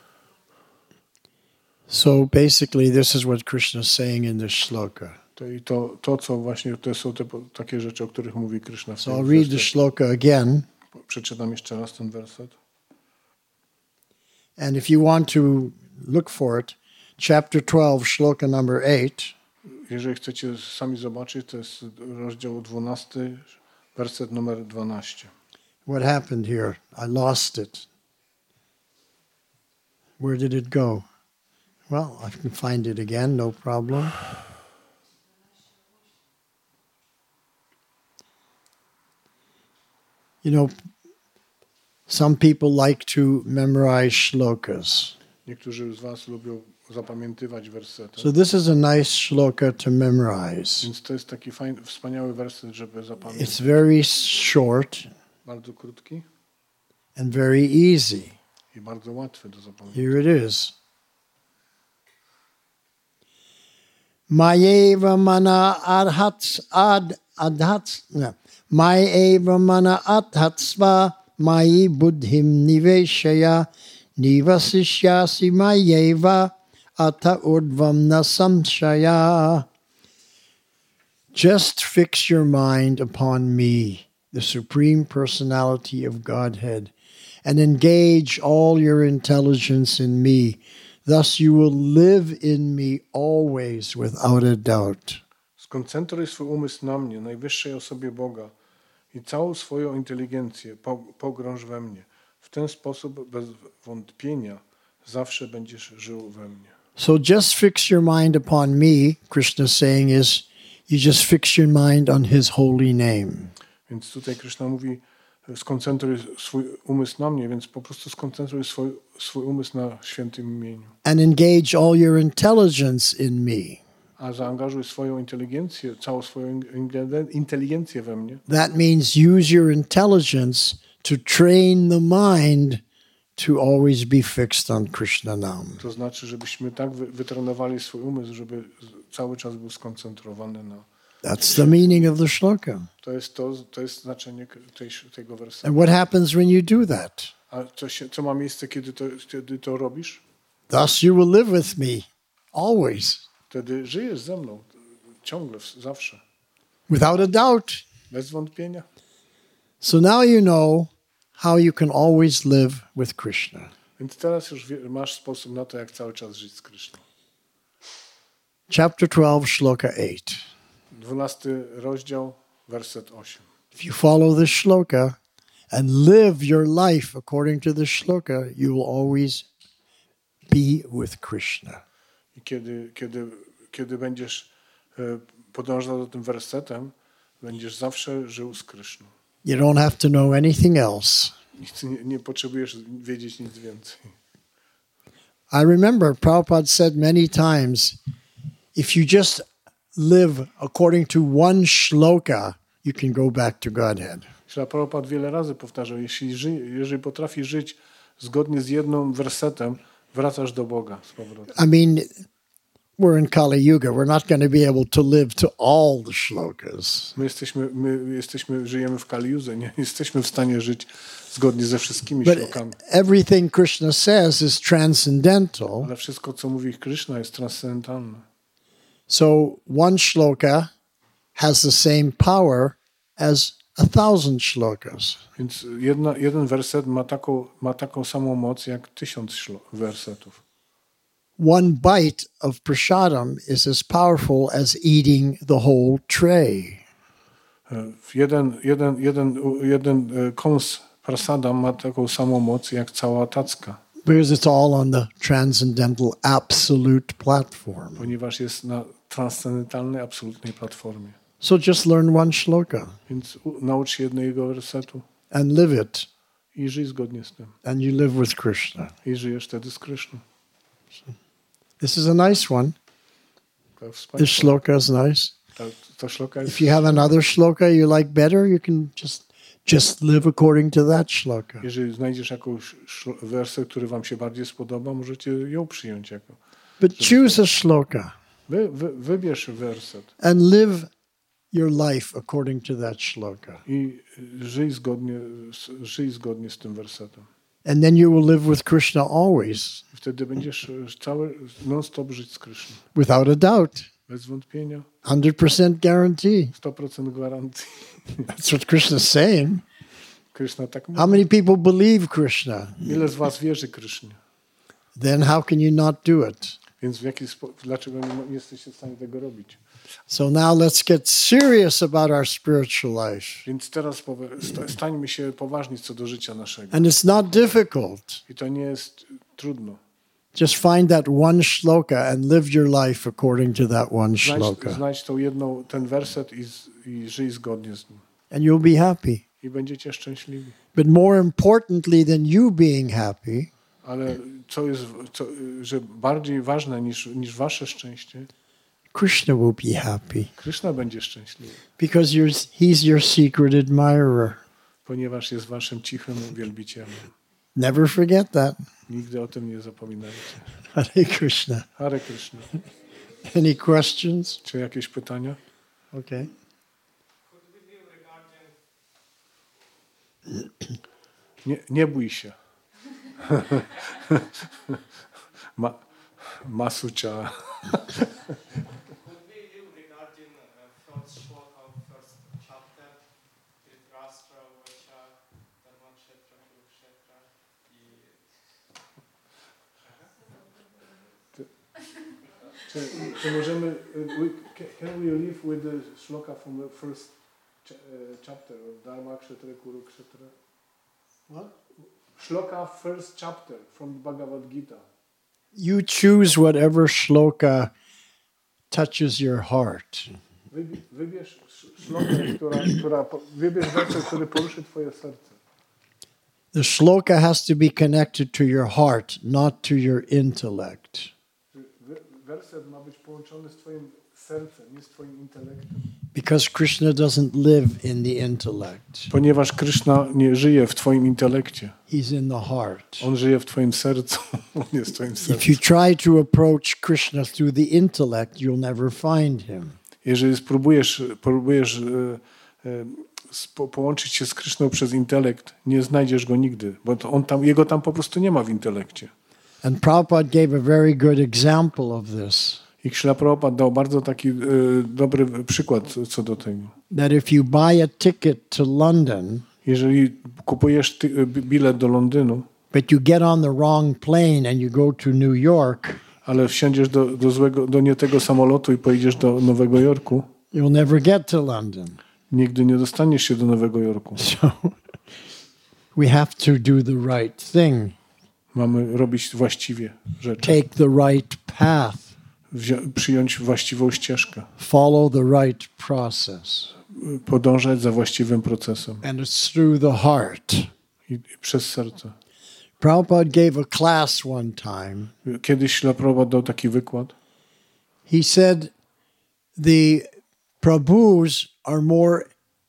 So basically, this is what Krishna is saying in this shloka. To, I to, to, co właśnie, to są te, po- takie rzeczy, o których mówi Krishna w So tym I'll read the wersecie. shloka again. Przeczytam jeszcze raz ten werset. And if you want to look for it, chapter twelve, shloka number eight. Jeżeli chcecie sami zobaczyć, to jest rozdział dwunasty, werset numer dwanaście. What happened here? I lost it. Where did it go? Well, I can find it again, no problem. You know, some people like to memorize shlokas. Niektórzy z was lubią zapamiętywać wersety. So this is a nice shloka to memorize. Więc to jest taki fajny, wspaniały werset, żeby zapamiętać. It's very short Bardzo krótki and very easy. i bardzo łatwy do zapamiętania. Here it is. Mayeva mana arhats ad adhats no. Mayeva mana adhatsva mayi buddhim niveshaya nivasishyasi mayeva ata urdvam na samshaya. Just fix your mind upon me, the Supreme Personality of Godhead, and engage all your intelligence in me. Thus you will live in me always without a doubt. Skoncentruj swój umysł na mnie, najwyższej osobie Boga i całą swoją inteligencję po- pogrąż we mnie. W ten sposób bez wątpienia zawsze będziesz żył we mnie. So just fix your mind upon me, Krishna saying is, you just fix your mind on his holy name. Więc tutaj Krishna mówi, skoncentruj swój umysł na mnie, więc po prostu skoncentruj swój, swój umysł na świętym imieniu. And engage all your intelligence in me. A zaangażuj swoją inteligencję, całą swoją ingre- inteligencję we mnie. That means use your intelligence to train the mind to always be fixed on Krishna Nam. To znaczy, żebyśmy tak wy- wytrenowali swój umysł, żeby z- cały czas był skoncentrowany na... That's the meaning of the shloka. To jest to, to jest znaczenie k- tej, tego wersetu. And what happens when you do that? A co, się, co ma miejsce, kiedy to, kiedy to robisz? Thus you will live with me always, Wtedy żyjesz ze mną, ciągle, w- zawsze, without a doubt. bez wątpienia. So now you know how you can always live with Krishna. Więc teraz już wie, masz sposób na to, jak cały czas żyć z Kryszną. Chapter twelve, shloka eight. Dwunasty rozdział, werset osiem. If you follow this shloka and live your life according to this shloka, you will always be with Krishna. I kiedy, kiedy, kiedy będziesz e, podążał za tym wersetem, będziesz zawsze żył z Kryszną. You don't have to know anything else. Nic, nie, nie potrzebujesz wiedzieć nic więcej. I remember Prabhupada said many times, if you just live according to one shloka, you can go back to Godhead. Śrila Prabhupada wiele razy powtarzał, jeśli, ży, jeżeli potrafisz żyć zgodnie z jednym wersetem, wracasz do Boga z powrotem. I mean, we're in Kali Yuga. We're not going to be able to live to all the shlokas. My jesteśmy, my jesteśmy, żyjemy w Kali Judze, nie jesteśmy w stanie żyć zgodnie ze wszystkimi But ślokami. everything Krishna says is transcendental. Ale wszystko, co mówi Krishna, jest transcendentalne. So one shloka has the same power as a thousand shlokas. Więc jedna, jeden werset ma taką, ma taką samą moc jak tysiąc szlo- wersetów. One bite of prasadam is as powerful as eating the whole tray. E, Jeden, jeden, jeden, jeden e, kąs prasadam ma taką samą moc jak cała tacka, Because it's all on the transcendental absolute platform. ponieważ jest na transcendentalnej, absolutnej platformie. So just learn one shloka Więc u, naucz się jednego wersetu and live it, i żyj zgodnie z tym. and you live with Krishna. I żyjesz wtedy z Kryszną. This is a nice one. To This wspaniałe. shloka is nice. To to szloka jest... If you have another shloka you like better, you can just just live according to that shloka. Jeżeli znajdziesz jakąś werset, który wam się bardziej spodoba, możecie ją przyjąć jako. But choose a shloka. Wy, wy, wybierz werset. And live your life according to that shloka. I żyj zgodnie, żyj zgodnie z tym wersetem. And then you will live with Krishna always. Wtedy będziesz cały non-stop żyć z Kryszną. Without a doubt. Bez wątpienia. one hundred percent guarantee. sto procent gwarancji. That's what Krishna is saying. Kryszna tak mówi. How many people believe Krishna? Ile z was wierzy Krysznie? Then how can you not do it? Więc w jaki sposób, dlaczego nie jesteście w stanie tego robić? So now let's get serious about our spiritual life. Więc teraz powe- stańmy się poważni co do życia naszego. And it's not difficult. I to nie jest trudno. Just find that one shloka and live your life according to that one Znajdź, shloka. znajdź tą jedną, ten werset i, z, i żyj zgodnie z nim. And you'll be happy. I będziecie szczęśliwi. But more importantly than you being happy, Ale co jest, co, że bardziej ważne niż, niż wasze szczęście, Krishna will be happy. Kryszna będzie szczęśliwy. Because you're, he's your secret admirer. Ponieważ jest waszym cichym wielbicielem. Never forget that. Nigdy o tym nie zapominajcie. Hare Krishna. Hare Krishna. Any questions? Czy jakieś pytania? Okay. Nie, nie bój się. Ma, masucia. Czy, czy możemy, we, can we live with the shloka from the first ch uh, chapter of Dharma Kshetra Kurukshetra? What? Shloka first chapter from Bhagavad Gita. You choose whatever shloka touches your heart. Wybi wybierz shlokę, która, która, wybierz werset, który poruszy twoje serce. The shloka has to be connected to your heart, not to your intellect. Werset ma być połączony z twoim sercem, nie z twoim intelektem. Because Krishna doesn't live in the intellect. Ponieważ Kryszna nie żyje w twoim intelekcie. He's in the heart. On żyje w twoim sercu. On jest w twoim If sercu. you try to approach Krishna through the intellect, you'll never find him. Jeżeli spróbujesz, próbujesz e, e, spo, połączyć się z Kryszną przez intelekt, nie znajdziesz go nigdy, bo to on tam, jego tam po prostu nie ma w intelekcie. And Prabhupada gave a very good example of this. I Śrila Prabhupada dał bardzo taki e, dobry przykład co do tego. That if you buy a ticket to London, Jeżeli kupujesz ty, bilet do Londynu, but you get on the wrong plane and you go to New York, ale wsiądziesz do, do, złego, do nie tego samolotu i pojedziesz do Nowego Jorku, you'll never get to London. nigdy nie dostaniesz się do Nowego Jorku. So we have to do the right thing. Mamy robić właściwie rzeczy. Take the right path. Wzi- przyjąć właściwą ścieżkę. Follow the right process. Podążać za właściwym procesem. And it's through the heart. I, i przez serce. Prabhupada gave a class one time. Kiedyś Śrila Prabhupada dał taki wykład. He said the Prabhus are more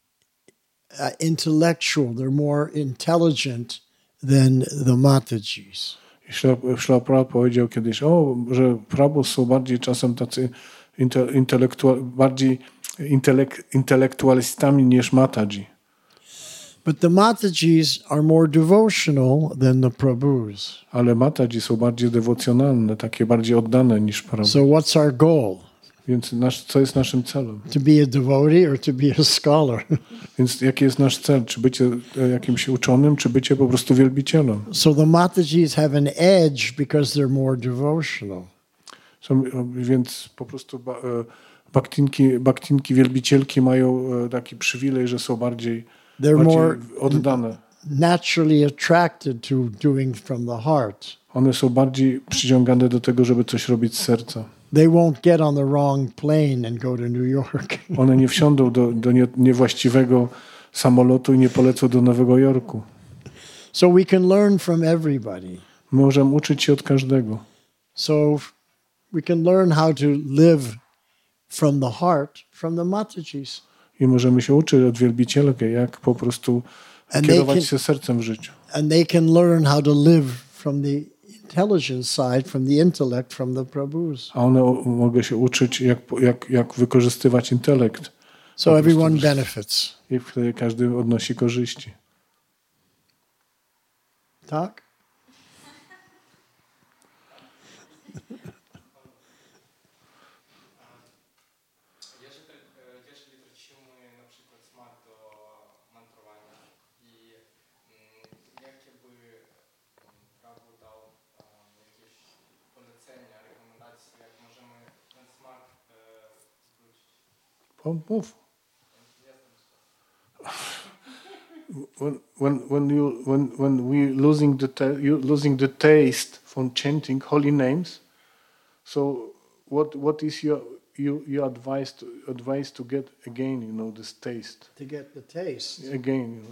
uh, intellectual, they're more intelligent than the Matajis. I Śrila Śrila Prabhupada powiedział kiedyś, o, że Prabhus są bardziej czasem tacy inte, intelektua- bardziej intelek, intelektualistami niż Mataji. But the Matajis are more devotional than the Prabhus. Ale Mataji są bardziej dewocjonalne, takie bardziej oddane niż Prabhu. So what's our goal? Więc nasz, co jest naszym celem? To be a devotee or to be a scholar? Więc jaki jest nasz cel? Czy bycie e, jakimś uczonym, czy bycie po prostu wielbicielem? So the Matajis have an edge because they're more devotional. Są, więc po prostu ba, e, baktinki, baktinki, wielbicielki mają e, taki przywilej, że są bardziej, They're more bardziej oddane. naturally attracted to doing from the heart. One są bardziej przyciągane do tego, żeby coś robić z serca. They won't get on the wrong plane and go to New York. One nie wsiądą do, do nie, niewłaściwego samolotu i nie polecą do Nowego Jorku. So we can learn from everybody. Możemy uczyć się od każdego. So we can learn how to live from the heart, from the Matajis. I możemy się uczyć od wielbicielek, jak po prostu And kierować they się sercem w życiu. And they can learn how to live from the intelligence side, from the intellect, from the Prabhus. A one o- mogą się uczyć, jak, jak, jak wykorzystywać intelekt. So everyone benefits. I wtedy każdy odnosi korzyści. Tak? Jeżeli, jeżeli wrócimy na przykład smak do mantrowania i mm, jakie by Prabhu dał um, jakieś polecenia, rekomendacje, jak możemy ten smak e, zwrócić? Mów. When, when, when you when when we losing the ta- you losing the taste from chanting holy names, so what what is your you your advice to advice to get again, you know, this taste To get the taste. again, you know?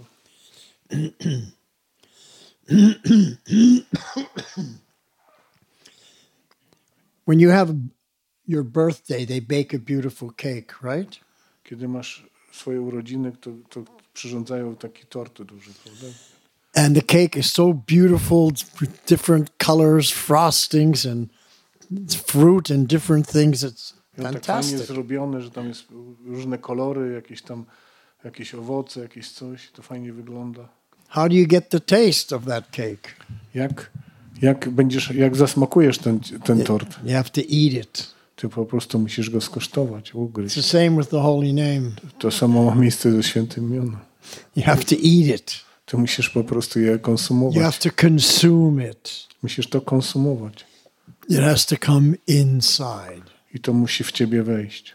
When you have your birthday, they bake a beautiful cake, right? Kiedy masz swoje urodziny, to, to przyrządzają taki tort duży, prawda? And the cake is so beautiful with different colors, frostings, and fruit and different things. It's I on tak fajnie fantastic. zrobione, że tam jest różne kolory, jakieś tam jakieś owoce, jakieś coś, to fajnie wygląda. How do you get the taste of that cake? Jak, jak będziesz, jak zasmakujesz ten, ten tort? You have to eat it. Ty po prostu musisz go skosztować, It's the ugryźć. same with the holy name. To samo ma miejsce ze świętym imionem. You have to eat it. Ty musisz po prostu je You have konsumować. to consume it. Musisz to konsumować. It has to come inside. I to musi w ciebie wejść.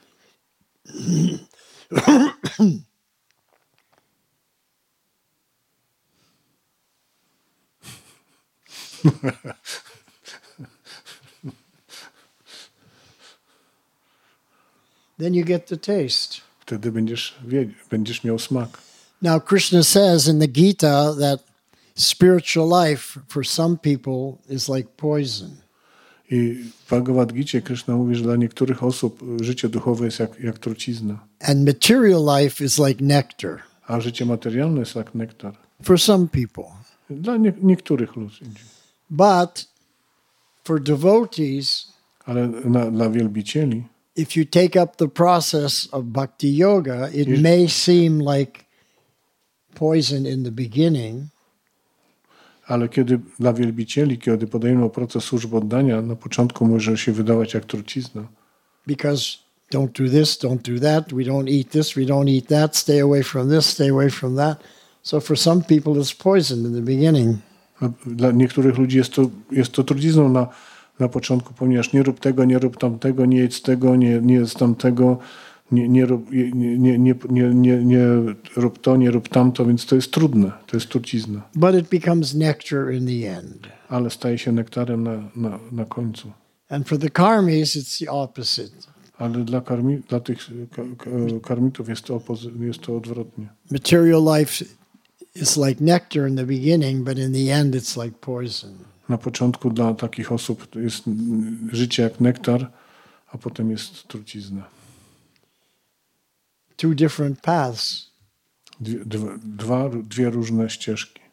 Then you get the taste. Wtedy będziesz, wie- będziesz miał smak. Now, Krishna says in the Gita that spiritual life for some people is like poison. I w Bhagavad Gicie Krishna mówi, że dla niektórych osób życie duchowe jest jak, jak trucizna, And material life is like nectar a życie materialne jest jak nektar. for some people. Dla nie, niektórych ludzi. But for devotees, Ale na, dla wielbicieli, if you take up the process of bhakti yoga, it Yes. may seem like poison in the beginning, ale kiedy dla wielbicieli, kiedy podejmą proces służby oddania, na początku może się wydawać jak trucizna. because don't do this, don't do that, we don't eat this, we don't eat that, stay away from this, stay away from that. So for some people, it's poison in the beginning. Dla niektórych ludzi jest to, jest to trucizną na, na początku, ponieważ nie rób tego, nie rób tamtego, nie jedz tego, nie, nie jedz tamtego, nie, nie, rób, nie, nie, nie, nie, nie, nie rób to, nie rób tamto, więc to jest trudne, to jest trucizna. But it becomes nectar in the end. Ale staje się nektarem na, na, na końcu. And for the karmis, it's the opposite. Ale dla, karmi, dla tych ka, ka, karmitów jest to, opozy- jest to odwrotnie. Material life is like nectar in the beginning, but in the end, it's like poison. Na początku dla takich osób to jest mm, życie jak nektar, a potem jest trucizna. Two different paths. Dwie, dwa, dwa, dwie różne ścieżki.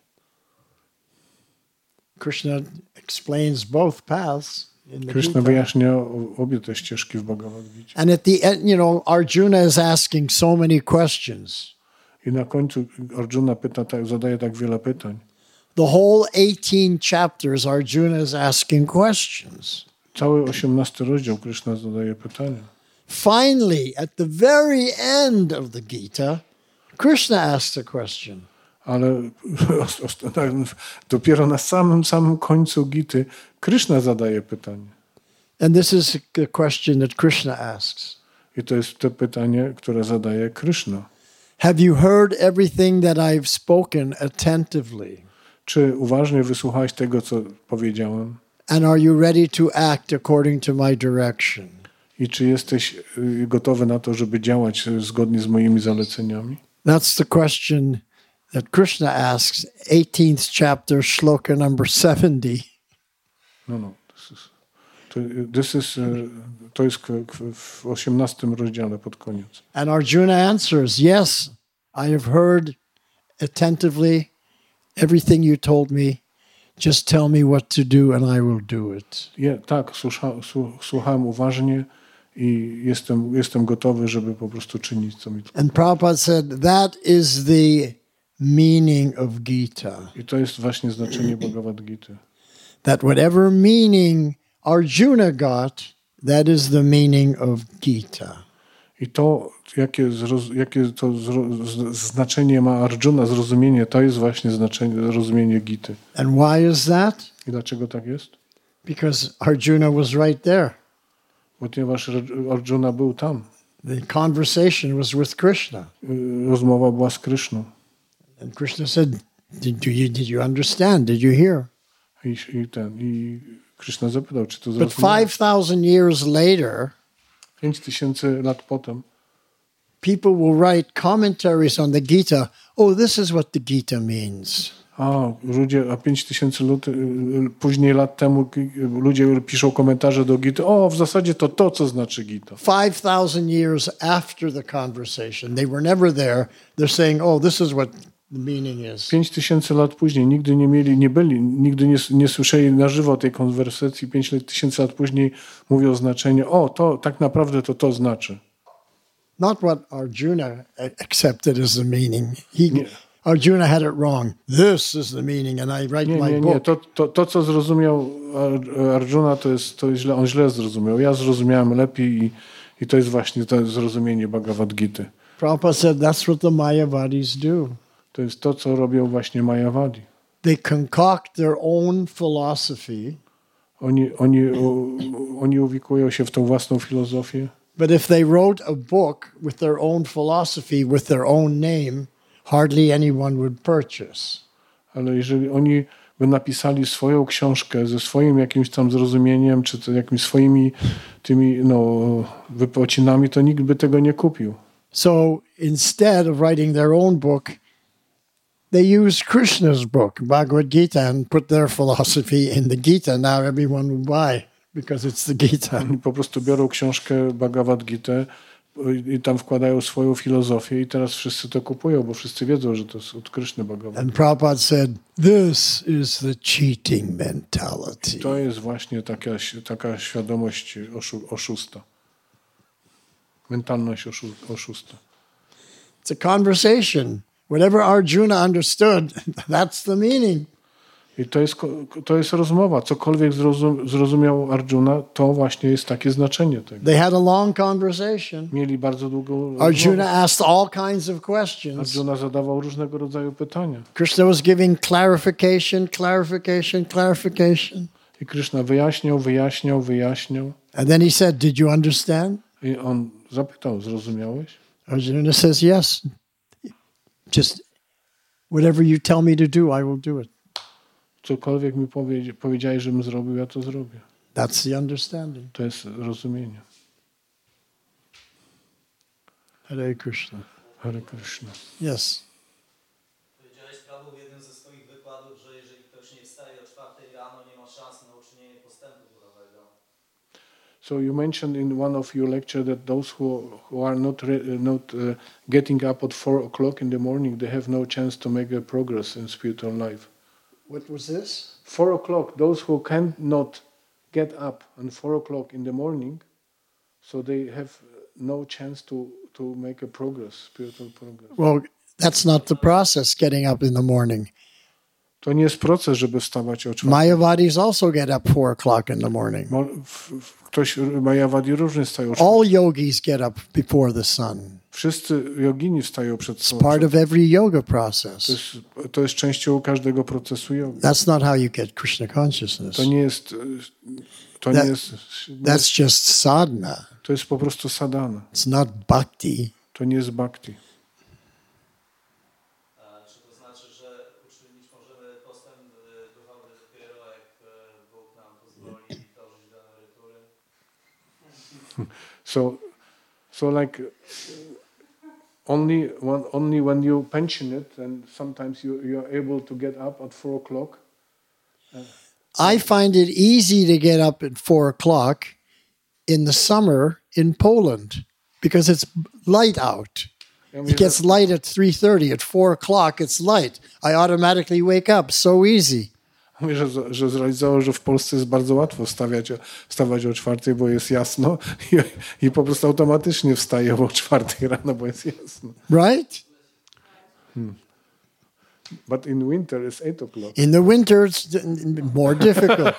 Krishna explains both paths in the Krishna Gita. wyjaśnia o- obie te ścieżki w Bhagavad Gita. And at the end, you know, Arjuna is asking so many questions. I na końcu Arjuna pyta, tak, zadaje tak wiele pytań. The whole eighteen chapters, Arjuna is asking questions. Cały osiemnasty rozdział Krishna zadaje pytania. Finally, at the very end of the Gita, Krishna asks a question. Ale os- os- dopiero na samym, samym końcu Gity Krishna zadaje pytanie. And this is the question that Krishna asks. I to jest to pytanie, które zadaje Krishna. Have you heard everything that I've spoken attentively? Czy uważnie wysłuchałeś tego, co powiedziałem? And are you ready to act according to my direction? I czy jesteś y, gotowy na to, żeby działać y, zgodnie z moimi zaleceniami? That's the question that Krishna asks, eighteenth chapter, shloka number seventy. No, no. This is To, this is, e, to jest k- k- w osiemnastym rozdziale pod koniec. And Arjuna answers, yes, I have heard attentively everything you told me. Just tell me what to do and I will do it. Je, tak, słucha, słu, słuchałem uważnie i jestem, jestem gotowy, żeby po prostu czynić, co mi... And Prabhupada said that is the meaning of Gita. I to jest właśnie znaczenie Bhagavad Gity. That whatever meaning Arjuna got, that is the meaning of Gita. I to, jakie, zroz, jakie to zro, z, znaczenie ma Arjuna, zrozumienie, to jest właśnie znaczenie, zrozumienie Gity. And why is that? I dlaczego tak jest? Because Arjuna was right there. Ponieważ Arjuna był tam. The conversation was with Krishna. Rozmowa była z Kryszną. And Krishna said, did, do you, did you understand? Did you hear? I, i ten, i Kryszna zapytał, czy to But zrozumiałeś? five thousand years later, Pięć tysięcy lat potem people will write commentaries on the Gita. Oh, this is what the Gita means. a ludzie, a pięć tysięcy lat, później lat temu ludzie piszą komentarze do Gity. O, w zasadzie to to, co znaczy Gita. five thousand years after the conversation, they were never there. They're saying, oh, this is what the meaning is. Pięć tysięcy lat później nigdy nie mieli, nie byli, nigdy nie, nie słyszeli na żywo tej konwersacji. Pięć tysięcy lat później mówią znaczenie. O, to tak naprawdę to to znaczy. Not what Arjuna accepted as the meaning. He, Nie. Arjuna had it wrong. This is the meaning, and I write Nie, my nie, nie. book. To, to, to co zrozumiał Ar- Arjuna, to jest, to jest źle, on źle zrozumiał. Ja zrozumiałem lepiej i, i to jest właśnie to zrozumienie Bhagavad Gity. Prabhupada said that's what the Mayavadis do. To jest to, co robią właśnie Mayavadi. They concoct their own philosophy, Oni, oni, o, oni uwikłują się w tą własną filozofię, but if they wrote a book with their own philosophy, with their own name, hardly anyone would purchase. ale jeżeli oni by napisali swoją książkę ze swoim jakimś tam zrozumieniem, czy to jakimiś swoimi tymi no, wypocinami, to nikt by tego nie kupił. So instead of writing their own book, they used Krishna's book, Bhagavad Gita, and put their philosophy in the Gita. Now everyone will buy because it's the Gita. Oni po prostu biorą książkę Bhagavad Gita i tam wkładają swoją filozofię i teraz wszyscy to kupują, bo wszyscy wiedzą, że to jest od Kryszny Bhagavad. And Prabhupada said, this is the cheating mentality. To jest właśnie taka, taka świadomość oszu, oszusta. Mentalność oszu, oszusta. It's a conversation. Whatever Arjuna understood, that's the meaning. I to jest, to jest rozmowa. Cokolwiek zrozum, zrozumiał Arjuna, to właśnie jest takie znaczenie tego. They had a long conversation. Mieli bardzo długą Arjuna rozmowę. asked all kinds of questions. Arjuna zadawał różnego rodzaju pytania. Krishna was giving clarification, clarification, clarification. I Kryszna wyjaśniał, wyjaśniał, wyjaśniał. And then he said, did you understand? I on zapytał, zrozumiałeś? Arjuna says, yes. Just whatever you tell me to do, I will do it. Cokolwiek mi powiedzi, powiedziałeś, żebym zrobił, ja to zrobię. That's the understanding. To jest rozumienie. Hare Krishna. Hare Krishna. Yes. Powiedziałeś Prabhu w jednym ze swoich wykładów, że jeżeli ktoś nie wstaje o czwartej rano, nie ma szans na uczynienie postępu duchowego. So you mentioned in one of your lecture that those who, who are not re, not uh, getting up at four o'clock in the morning, they have no chance to make a progress in spiritual life. What was this? Four o'clock, those who cannot get up at four o'clock in the morning, so they have no chance to, to make a progress, spiritual progress. Well, that's not the process, getting up in the morning. To nie jest proces, żeby wstawać o czwartej. Mayavadis also get up four o'clock in the morning. Mo- w- w- Ktoś, Mayavadi różnie wstają o czwartej. All yogis get up before the sun. Wszyscy jogini wstają przed It's sobą. part of every yoga To process. jest, to jest częścią każdego procesu jogi. That's not how you get Krishna consciousness. To nie jest, to That- nie jest, That's just sadhana. to jest po prostu sadhana. It's not bhakti. To nie jest bhakti. A czy to znaczy, że uczynić możemy postęp e, duchowy dopiero jak e, Bóg nam pozwoli dążyć do emerytury? So, so like only when, only when you pension it, and sometimes you you are able to get up at four o'clock. I find it easy to get up at four o'clock in the summer in Poland because it's light out. Ja mówię, It gets że, light at three thirty. At four o'clock, it's light. I automatically wake up. So easy. mówię, że, że zrealizował, że w Polsce jest bardzo łatwo wstawiać, wstawać o czwartej, bo jest jasno i, i po prostu automatycznie wstaje o czwartej rano, bo jest jasno. Right? Hmm. But in winter it's eight o'clock. In the winter, it's d- more difficult.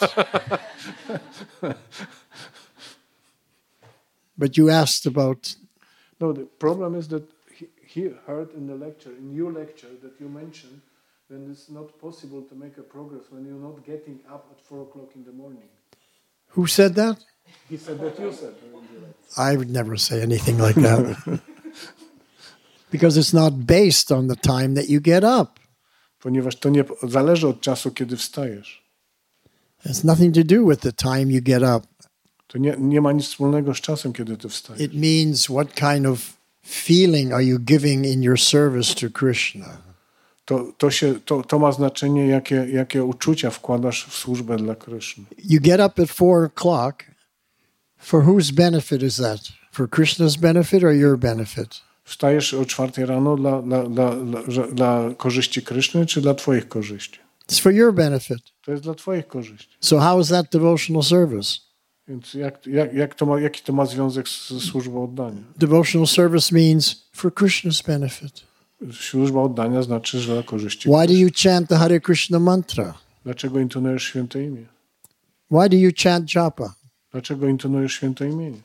But you asked about, No, the problem is that he, he heard in the lecture, in your lecture that you mentioned, then it's not possible to make a progress when you're not getting up at four o'clock in the morning. who said that? He said that you said. I would never say anything like that. Because it's not based on the time that you get up. Ponieważ to nie zależy od czasu, kiedy wstajesz. It's nothing to do with the time you get up. To nie, nie ma nic wspólnego z czasem, kiedy ty wstajesz. It means what kind of feeling are you giving in your service to Krishna? To, to, się, to, to ma znaczenie, jakie, jakie uczucia wkładasz w służbę dla Kryszny. You get up at four o'clock. For whose benefit is that? For Krishna's benefit or your benefit? Wstajesz o czwartej rano dla, dla, dla, dla, że- dla korzyści Kryszny, czy dla twoich korzyści? It's for your benefit. To jest dla twoich korzyści. So how is that devotional service? Więc jak, jak, jak to ma, jaki to ma związek z, ze służbą oddania? Devotional service means for Krishna's benefit. Służba oddania znaczy, że dla korzyści Why do Kryszny. you chant the Hare Krishna mantra? Dlaczego intonujesz święte imię? Why do you chant japa? Dlaczego intonujesz święte imienie?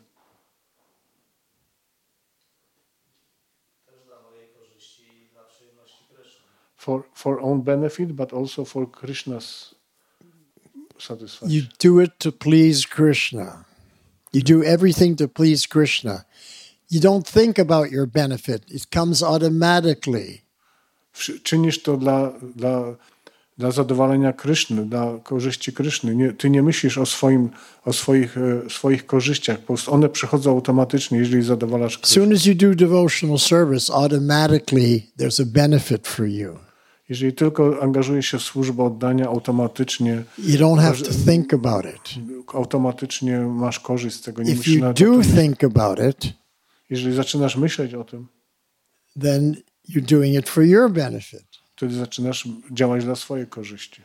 Też dla mojej korzyści i dla przyjemności Kryszny. For, for own benefit, but also for Krishna's satisfaction. You do it to please Krishna. You do everything to please Krishna. You don't think about your benefit. It comes automatically. Wszy- Czynisz to dla, dla, dla zadowolenia Kryszny, dla korzyści Kryszny. Nie, ty nie myślisz o, swoim, o swoich, e, swoich korzyściach. Po prostu one przychodzą automatycznie, jeżeli zadowalasz As Kryszny. soon as you do devotional service, automatically there's a benefit for you. Jeżeli tylko angażujesz się w służbę oddania, automatycznie, You don't have to think about it. automatycznie masz korzyść z tego. Nie If musisz you nawet o do tym- think about it, Jeżeli zaczynasz myśleć o tym, then you're doing it for your benefit. wtedy zaczynasz działać dla swojej korzyści.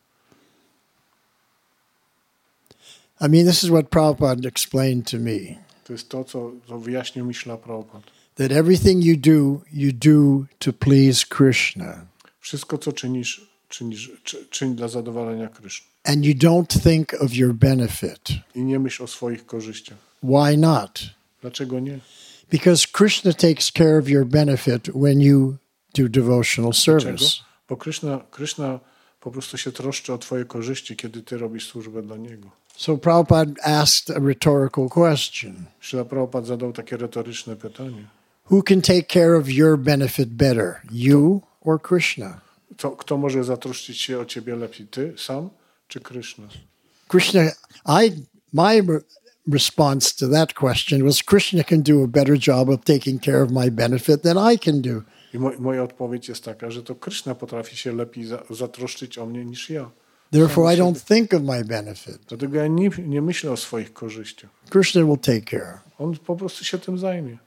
I mean, this is what Prabhupada explained to me. To jest to, co, co wyjaśnił mi Śrīla Prabhupāda. That everything you do, you do to please Krishna. Wszystko, co czynisz, czynisz czy, czyń dla zadowolenia Kryszny. And you don't think of your benefit. I nie myśl o swoich korzyściach. Why not? Dlaczego nie? Because Krishna takes care of your benefit when you do devotional Dlaczego? service. Bo Kryszna, Kryszna po prostu się troszczy o twoje korzyści, kiedy ty robisz służbę dla Niego. So Prabhupada asked a rhetorical question. Śrīla Prabhupāda zadał takie retoryczne pytanie. Who can take care of your benefit better, you or Krishna? To, kto może zatroszczyć się o ciebie lepiej? Ty sam czy Kryszna? Krishna, I my re- response to that question was Krishna can do a better job of taking care of my benefit than I can do. I mo, moja odpowiedź jest taka, że to Kryszna potrafi się lepiej za, zatroszczyć o mnie niż ja. Therefore, I don't think of my benefit. Dlatego ja nie, nie myślę o swoich korzyściach. Krishna will take care. On po prostu się tym zajmie.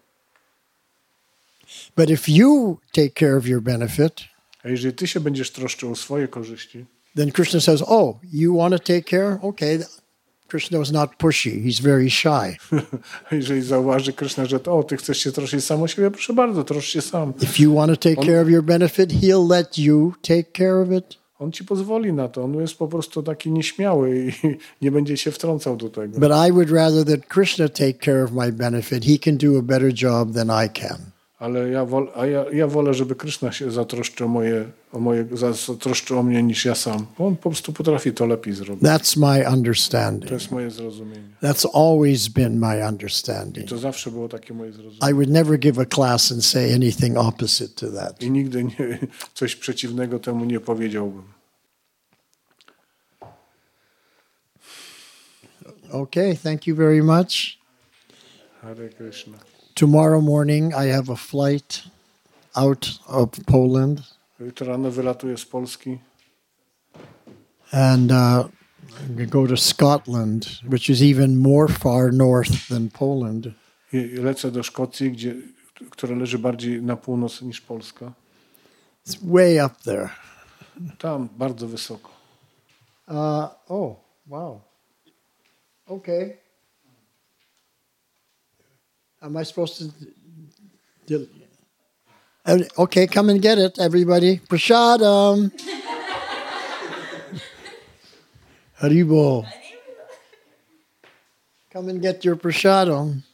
But if you take care of your benefit, A jeżeli ty się będziesz troszczył o swoje korzyści, then Krishna says, "Oh, you want to take care? Okay." Krishna was not pushy. He's very shy. a jeżeli zauważy Kryszna, że to, o, ty chcesz się troszczyć sam o siebie, proszę bardzo, troszcz się sam. If you want to take On- care of your benefit, he'll let you take care of it. On ci pozwoli na to. On jest po prostu taki nieśmiały i nie będzie się wtrącał do tego. But I would rather that Krishna take care of my benefit. He can do a better job than I can. Ale ja, wol, a ja, ja wolę, żeby Kryszna się zatroszczył o moje, o moje, zatroszczył o mnie niż ja sam. On po prostu potrafi to lepiej zrobić. That's my To understanding. jest moje zrozumienie. That's always been my understanding. To zawsze było takie moje zrozumienie. I would never give a class and say anything opposite to that. I nigdy nie, coś przeciwnego temu nie powiedziałbym. Okay, thank you very much. Hare Krishna. Tomorrow morning I have a flight out of Poland, Jutro rano wylatuję z Polski and uh, go to Scotland, which is even more far north than Poland. I lecę do Szkocji, gdzie, która leży bardziej na północ niż Polska. It's way up there. Tam bardzo wysoko. Uh, oh, wow. Okay. Am I supposed to... do- Okay, come and get it, everybody. Prashadam. Haribo. Come and get your prashadam.